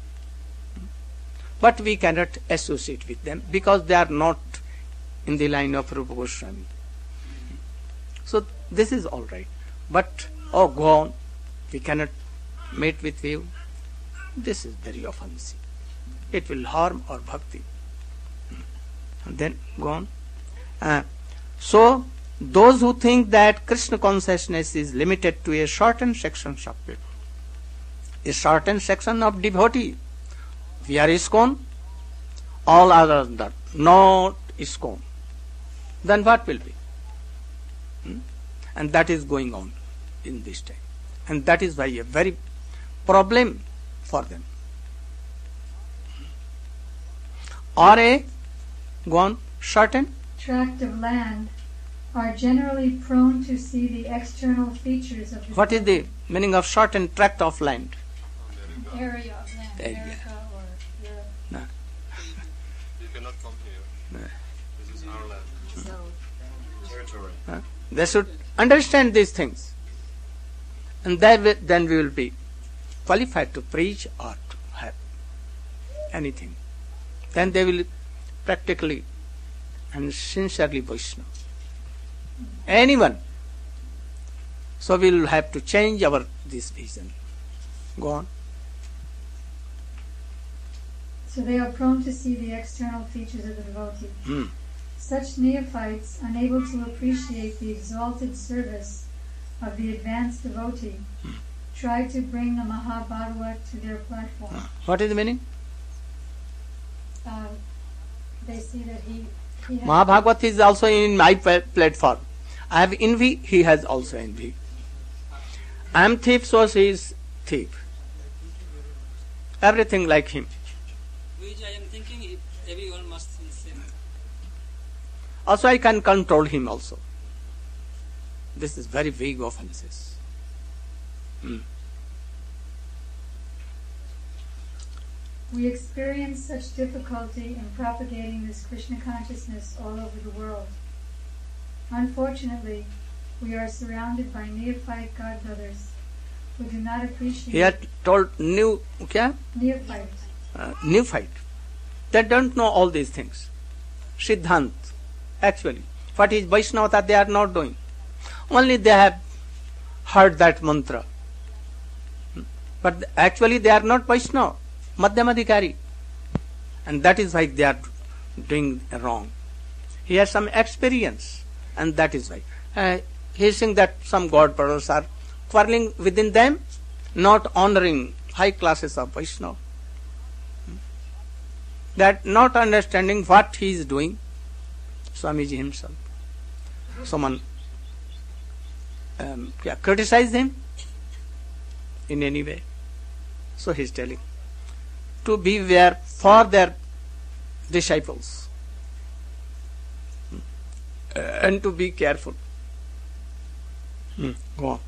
But we cannot associate with them because they are not in the line of Rupa Goswami. So this is all right. But, oh, go on, we cannot meet with you. This is very offensive. It will harm our bhakti. And then, go on. Uh, so, those who think that Krishna consciousness is limited to a certain section of people, a certain section of devotee, we are ISKCON, all others are not ISKCON. Then what will be? Hmm? And that is going on in this time. And that is why a very problem for them. Or a, go on, certain tract of land are generally prone to see the external features of the What is the meaning of certain tract of land? area of land, Area. America or Europe. No. You cannot come here. No. This is our land. Territory. Huh? They should understand these things. And then we, then we will be qualified to preach or to have anything. Then they will practically and sincerely Vaishnava. Anyone. So we will have to change our this vision. Go on. So they are prone to see the external features of the devotee. Hmm. Such neophytes, unable to appreciate the exalted service of the advanced devotee, try to bring the Mahabhagavat to their platform. What is the meaning? Uh, they see that he, he has Mahabhagavat is also in my pla- platform. I have envy, he has also envy. I am thief, so he is thief. Everything like him. Which I am thinking if everyone must be the same. Also I can control him also. This is very vague offenses. Hmm. We experience such difficulty in propagating this Krishna consciousness all over the world. Unfortunately, we are surrounded by neophyte godbrothers who do not appreciate He had told new, kya? neophyte. Uh, new fight. They don't know all these things. Siddhant, actually. What is Vaishnavata they are not doing. Only they have heard that mantra. But actually they are not Vaishnava, Madhyamadhikari. And that is why they are doing wrong. He has some experience, and that is why. Uh, he is saying that some God brothers are quarreling within them, not honoring high classes of Vaishnava. That not understanding what he is doing. Swamiji himself. Someone um, yeah, criticized him in any way. So he is telling to beware for their disciples uh, and to be careful. Hmm. Go on.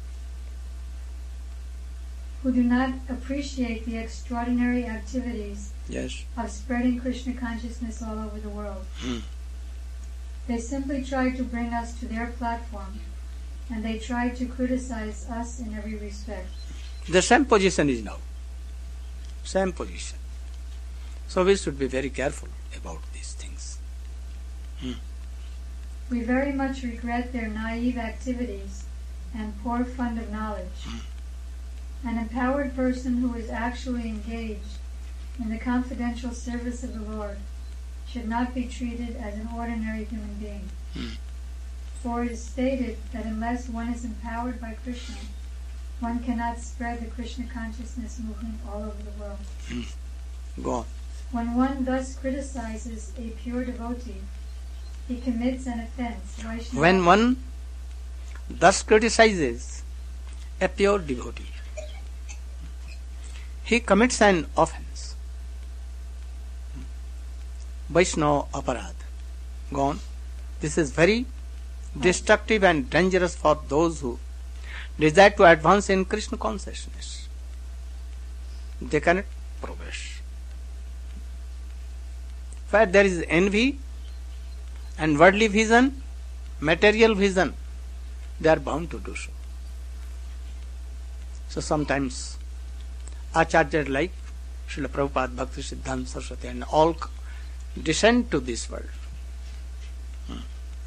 Who do not appreciate the extraordinary activities Yes. of spreading Krishna consciousness all over the world. Hmm. They simply try to bring us to their platform, and they try to criticize us in every respect. The same position is now. Same position. So we should be very careful about these things. Hmm. We very much regret their naive activities and poor fund of knowledge. An empowered person who is actually engaged in the confidential service of the Lord should not be treated as an ordinary human being. Hmm. For it is stated that unless one is empowered by Krishna, one cannot spread the Krishna consciousness movement all over the world. Hmm. Go on. When one thus criticizes a pure devotee, he commits an offense. Vaishnava. When one thus criticizes a pure devotee, he commits an offense. Vaishnava aparad. Go on. This is very destructive and dangerous for those who desire to advance in Krishna consciousness. They cannot progress. Where there is envy and worldly vision, material vision, they are bound to do so. So sometimes Acharya like Srila Prabhupada, Bhakti Siddhanta Saraswati and all descend to this world. Hmm.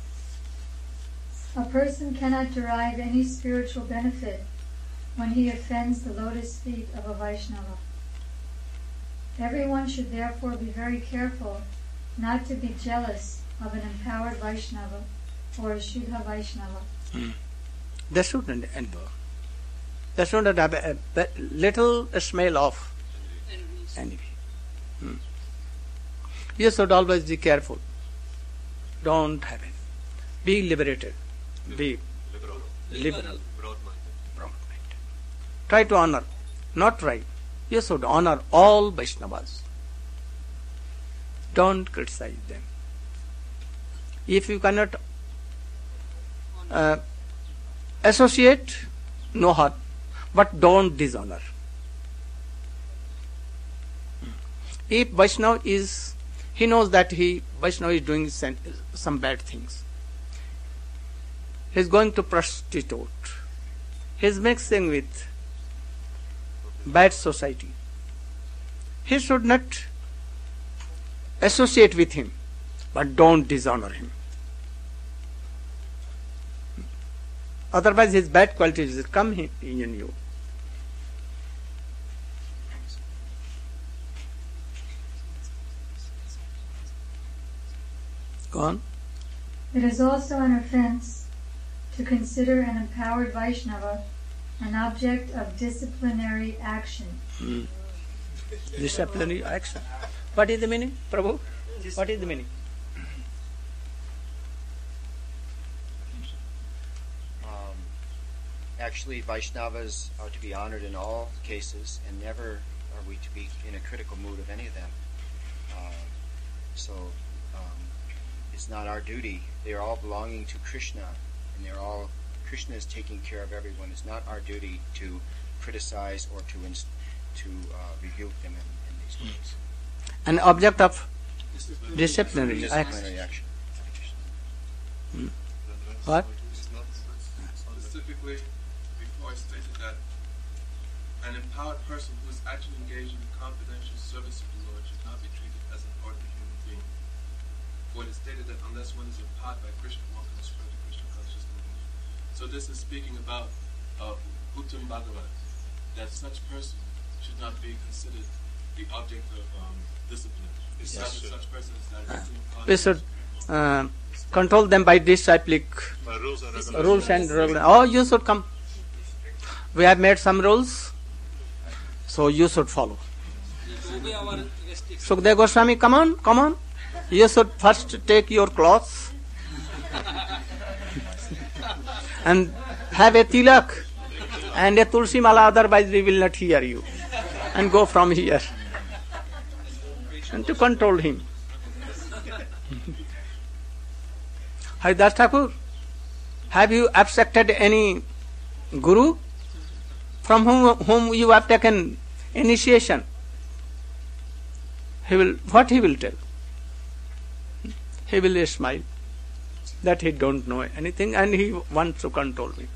A person cannot derive any spiritual benefit when he offends the lotus feet of a Vaishnava. Everyone should therefore be very careful not to be jealous of an empowered Vaishnava or a Shuddha Vaishnava. Hmm. They shouldn't envy. They shouldn't have a, a little smell of envy. Hmm. You should always be careful. Don't have it. Be liberated. Be Liberal. liberal. Broad-minded. Broad-minded. Try to honor. Not try. You should honor all Vaishnavas. Don't criticize them. If you cannot uh, associate, no harm. But don't dishonor. If Vaishnava is, he knows that he Vaishnava is doing some bad things. He is going to prostitute. He is mixing with bad society. He should not associate with him, but don't dishonor him. Otherwise his bad qualities will come in you. Go on. It is also an offense to consider an empowered Vaishnava an object of disciplinary action. Hmm. Disciplinary action. What is the meaning, Prabhu? What is the meaning? Um, actually, Vaishnavas are to be honored in all cases, and never are we to be in a critical mood of any of them. Uh, so, um, it's not our duty. They are all belonging to Krishna, and they're all Krishna is taking care of everyone. It's not our duty to criticize or to inst- to uh, rebuke them in, in these ways. An object of disciplinary action. Disciplinary action. Hmm. What? Specifically, before I stated that an empowered person who is actually engaged in the confidential service of the Lord should not be treated as an ordinary human being. For it is stated that unless one is empowered by Krishna, one can spread the Krishna consciousness. So this is speaking about of Uttam Bhagavat, that such person should not be considered the object of um, discipline. It's Yes, not sir. that such person is directly We should uh, control them by disciplic By rules and regulations. rules and regulations. Oh, you should come. We have made some rules, so you should follow. To obey our restrictions. Sukdev Goswami, come on, come on. You should first take your clothes and have a tilak and a tulsi mala, otherwise we will not hear you. And go from here. And to control him. Haridas Thakur, have you abstracted any guru from whom, whom you have taken initiation? He will, what he will tell? He will smile that he don't know anything and he wants to control me.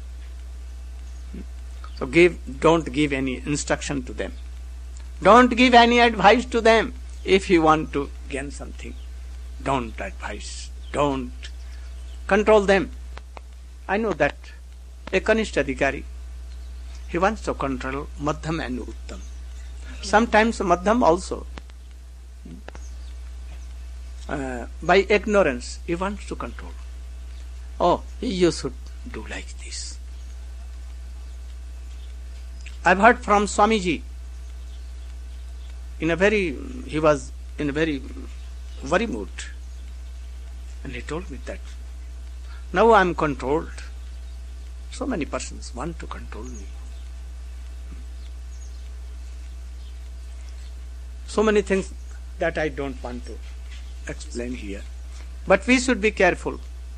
So give, don't give any instruction to them. Don't give any advice to them. If you want to gain something, don't advise. Don't control them. I know that a Kanishta Adhikari, he wants to control Madhyam and Uttam. Sometimes Madhyam also, uh, by ignorance, he wants to control. Oh, you should do like this. I've heard from Swamiji, in a very, he was in a very worry mood. And he told me that, now I am controlled. So many persons want to control me. So many things that I don't want to explain here. But we should be careful.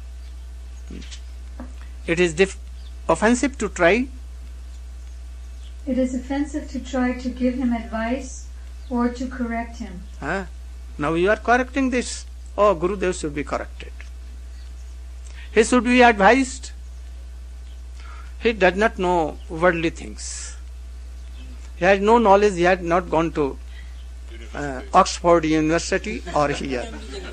It is dif- offensive to try. It is offensive to try to give him advice or to correct him. Huh? Now you are correcting this. Oh, Gurudev should be corrected. He should be advised. He does not know worldly things. He has no knowledge. He had not gone to uh, Oxford University or here.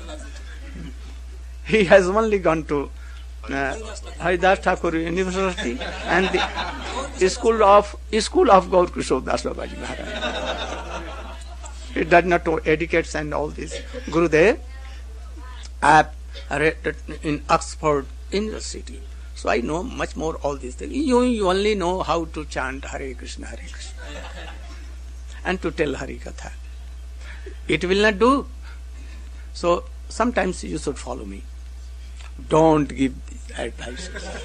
He has only gone to uh, Haridas Thakur University and the school of school of Gaur Kishore Das Babaji Maharaj. He does not know etiquettes and all this. Gurudev, I read in Oxford University, so I know much more all these things. You, you only know how to chant Hare Krishna, Hare Krishna, and to tell Hari Katha. It will not do. So sometimes you should follow me. Don't give advice.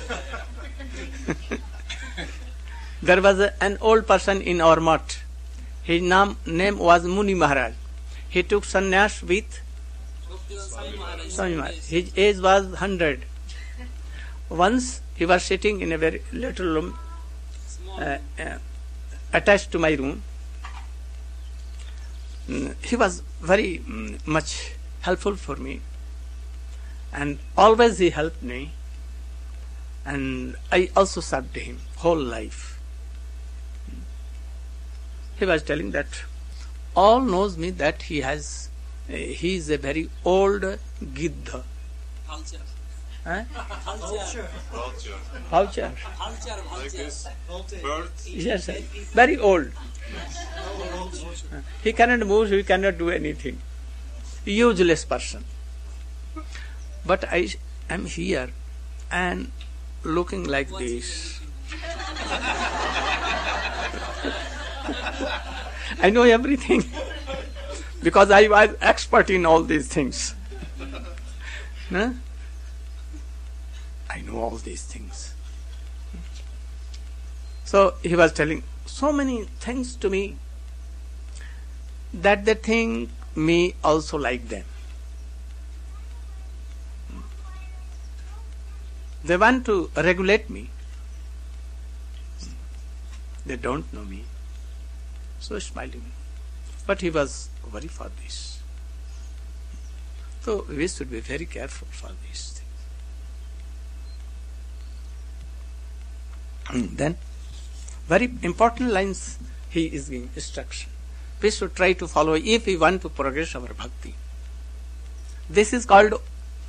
There was a, an old person in our mutt. His name, name was Muni Maharaj. He took sannyas with Swami Maharaj. His age was hundred. Once he was sitting in a very little room uh, uh, attached to my room. Mm, he was very mm, much helpful for me. And always he helped me. And I also served him whole life. He was telling that all knows me that he has, uh, he is a very old Giddha. Vulture. Huh? Vulture. Vulture. Vulture. Vulture. Like Vulture. this. Bird. Yes, sir. Very old. He cannot move, he cannot do anything. Useless person. But I am here and looking like this. I know everything because I was expert in all these things. Huh? I know all these things. So he was telling so many things to me that they think me also like them. They want to regulate me. They don't know me. So smiling. But he was worried for this. So we should be very careful for these things. Then, very important lines he is giving instruction. We should try to follow if we want to progress our bhakti. This is called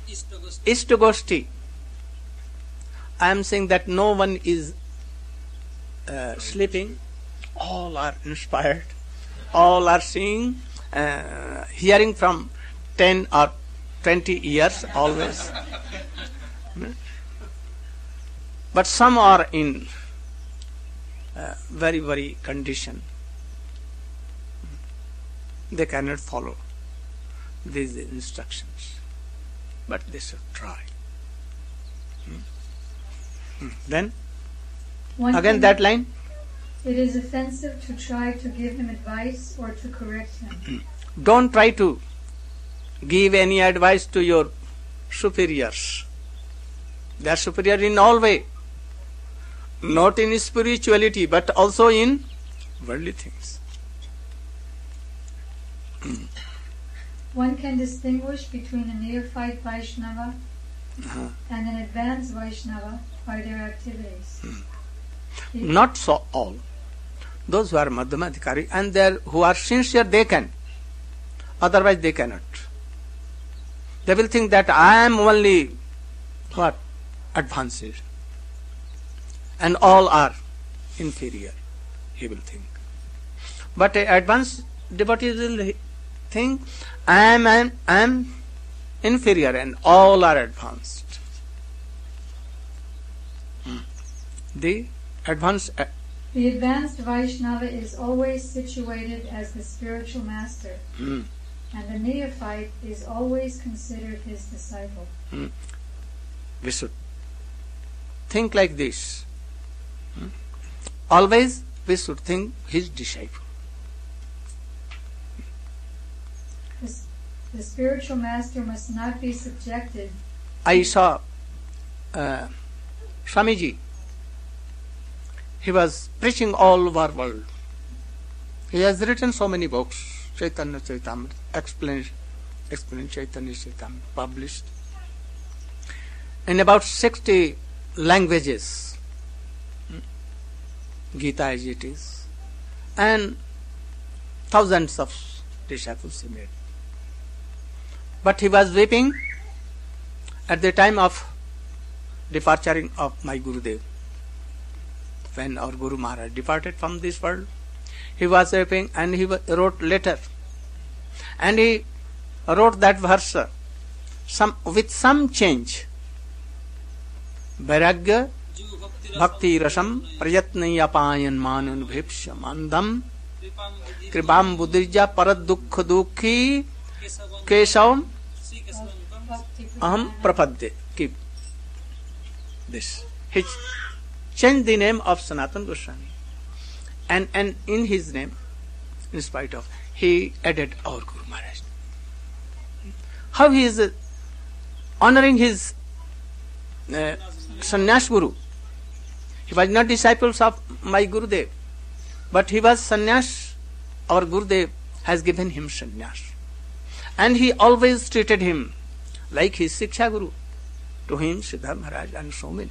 Ishtagoshti. I am saying that no one is uh, sleeping, all are inspired, all are seeing, uh, hearing from ten or twenty years always. But some are in uh, very, very condition. They cannot follow these instructions, but they should try. Hmm? Hmm. Then, One again can- that line. It is offensive to try to give him advice or to correct him. Don't try to give any advice to your superiors. They are superior in all way. Not in spirituality, but also in worldly things. One can distinguish between a neophyte Vaishnava Uh-huh. and an advanced Vaishnava by their activities. He- Not so all. Those who are Madhyamadhikari and they are, who are sincere, they can. Otherwise they cannot. They will think that I am only what? Advanced. And all are inferior, he will think. But an advanced devotee will think, I am, I am, I am inferior and all are advanced. Hmm. The advanced, uh, The advanced Vaishnava is always situated as the spiritual master, hmm, and the neophyte is always considered his disciple. hmm. we should think like this. Hmm. Always we should think his disciple. The, s- the spiritual master must not be subjected. I saw uh, Swamiji. He was preaching all over world. He has written so many books. Chaitanya Charitamrita, explain, explain Chaitanya Charitamrita, published in about sixty languages. Gita as it is, and thousands of disciples he made. But he was weeping at the time of departure of my Gurudev. When our Guru Maharaj departed from this world, he was weeping and he wrote letter. And he wrote that verse some, with some change. Vairagya Bhakti Rasam Prayatnayapayan Manan Bhipsham Andam Kripam Buddhija Parad Dukha Dukhi Kesavam Aham Prapadde. Keep this. He changed the name of Sanatana Goswami. And, and in his name, in spite of, he added our Guru Maharaj. How he is uh, honoring his uh, Sannyas Guru. He was not disciples of my Gurudev, but he was sannyas. Our Gurudev has given him sannyas. And he always treated him like his Siksha Guru. To him, Siddhar Maharaj and so many.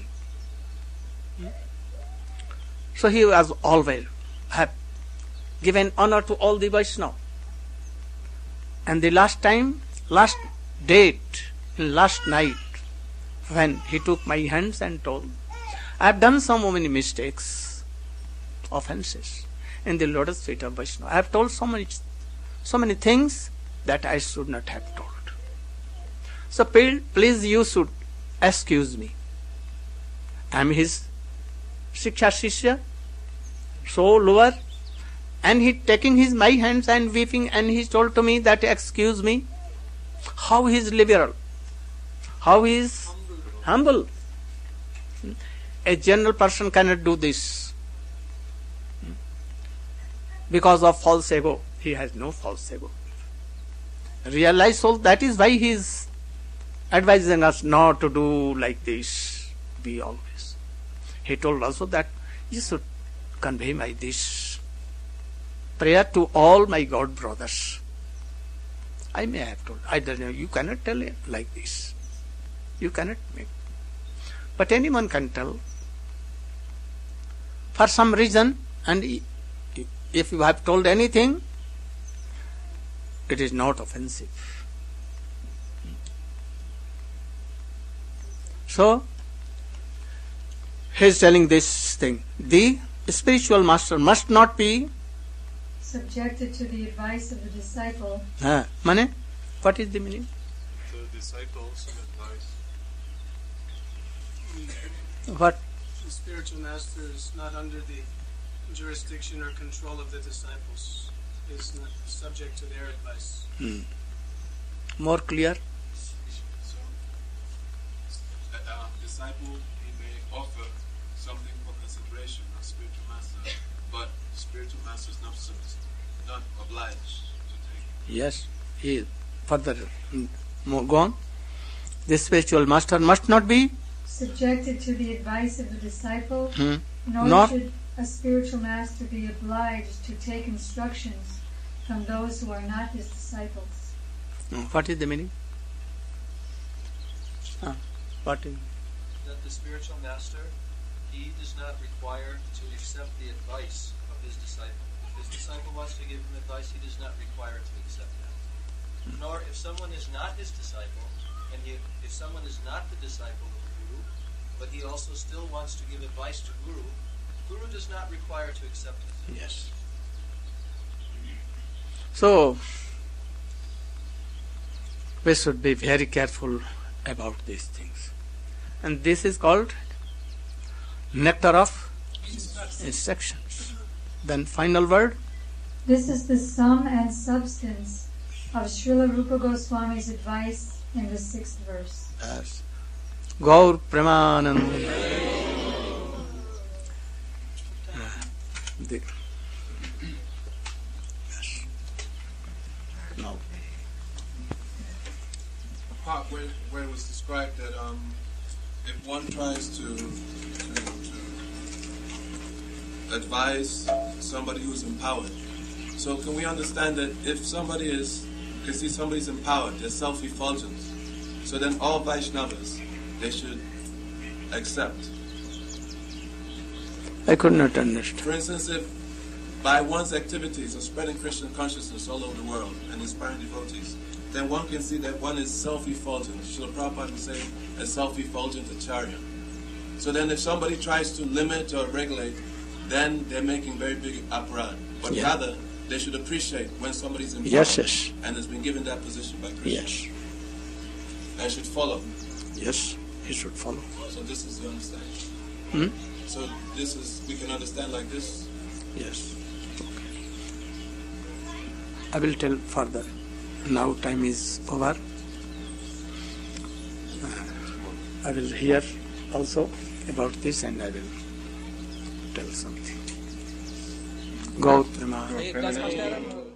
So he was always have given honor to all the Vaishnava. And the last time, last date, last night, when he took my hands and told, I have done so many mistakes, offenses in the lotus feet of Vaishnava. I have told so many, so many things that I should not have told. So please you should excuse me. I am his Siksha Shishya, so lower, and he taking his my hands and weeping, and he told to me that excuse me. How he is liberal, how he is humble. A general person cannot do this. Because of false ego. He has no false ego. Realize soul, that is why he is advising us not to do like this. Be always. He told also that you should convey my this prayer to all my God brothers. I may have told. I don't know. You cannot tell it like this. You cannot make. But anyone can tell. For some reason, and if you have told anything, it is not offensive. So, he is telling this thing. The spiritual master must not be subjected to the advice of the disciple. uh, mane? What is the meaning? The disciples advice. What? The spiritual master is not under the jurisdiction or control of the disciples. Is not subject to their advice. Hmm. More clear? So, a uh, disciple, he may offer something for consideration of spiritual master, but spiritual master is not, not obliged to take it. Yes. He further mm, more go on. The spiritual master must not be Subjected to the advice of the disciple, hmm, nor not should a spiritual master be obliged to take instructions from those who are not his disciples. no, what is the meaning? Ah, what is That the spiritual master, he does not require to accept the advice of his disciple. If his disciple wants to give him advice, he does not require to accept that. Nor if someone is not his disciple, and he, if someone is not the disciple of the Guru, but he also still wants to give advice to Guru, Guru does not require to accept it. yes. So we should be very careful about these things. And this is called nectar of instructions. Then final word. This is the sum and substance of Srila Rupa Goswami's advice in the sixth verse. Yes. Gaur Premanand. Uh, the, yes. Now. Part where, where it was described that um, if one tries to, to, to advise somebody who's empowered, so can we understand that if somebody is, can see somebody's empowered, they're self-effulgent, so then all Vaishnavas, they should accept. I could not understand. For instance, if by one's activities of spreading Krishna consciousness all over the world and inspiring devotees, then one can see that one is self-effulgent. Srila Prabhupada would say a self-effulgent acharya. So then if somebody tries to limit or regulate, then they're making very big aparad. But Yeah. rather, they should appreciate when somebody's empowered Yes, yes. and has been given that position by Krishna. Yes. And should follow. Yes, he should follow. So this is the understanding. Hmm? So this is, we can understand like this. Yes. I will tell further. Now time is over. Uh, I will hear also about this and I will tell something. Gaur Premanand. Hey, class master.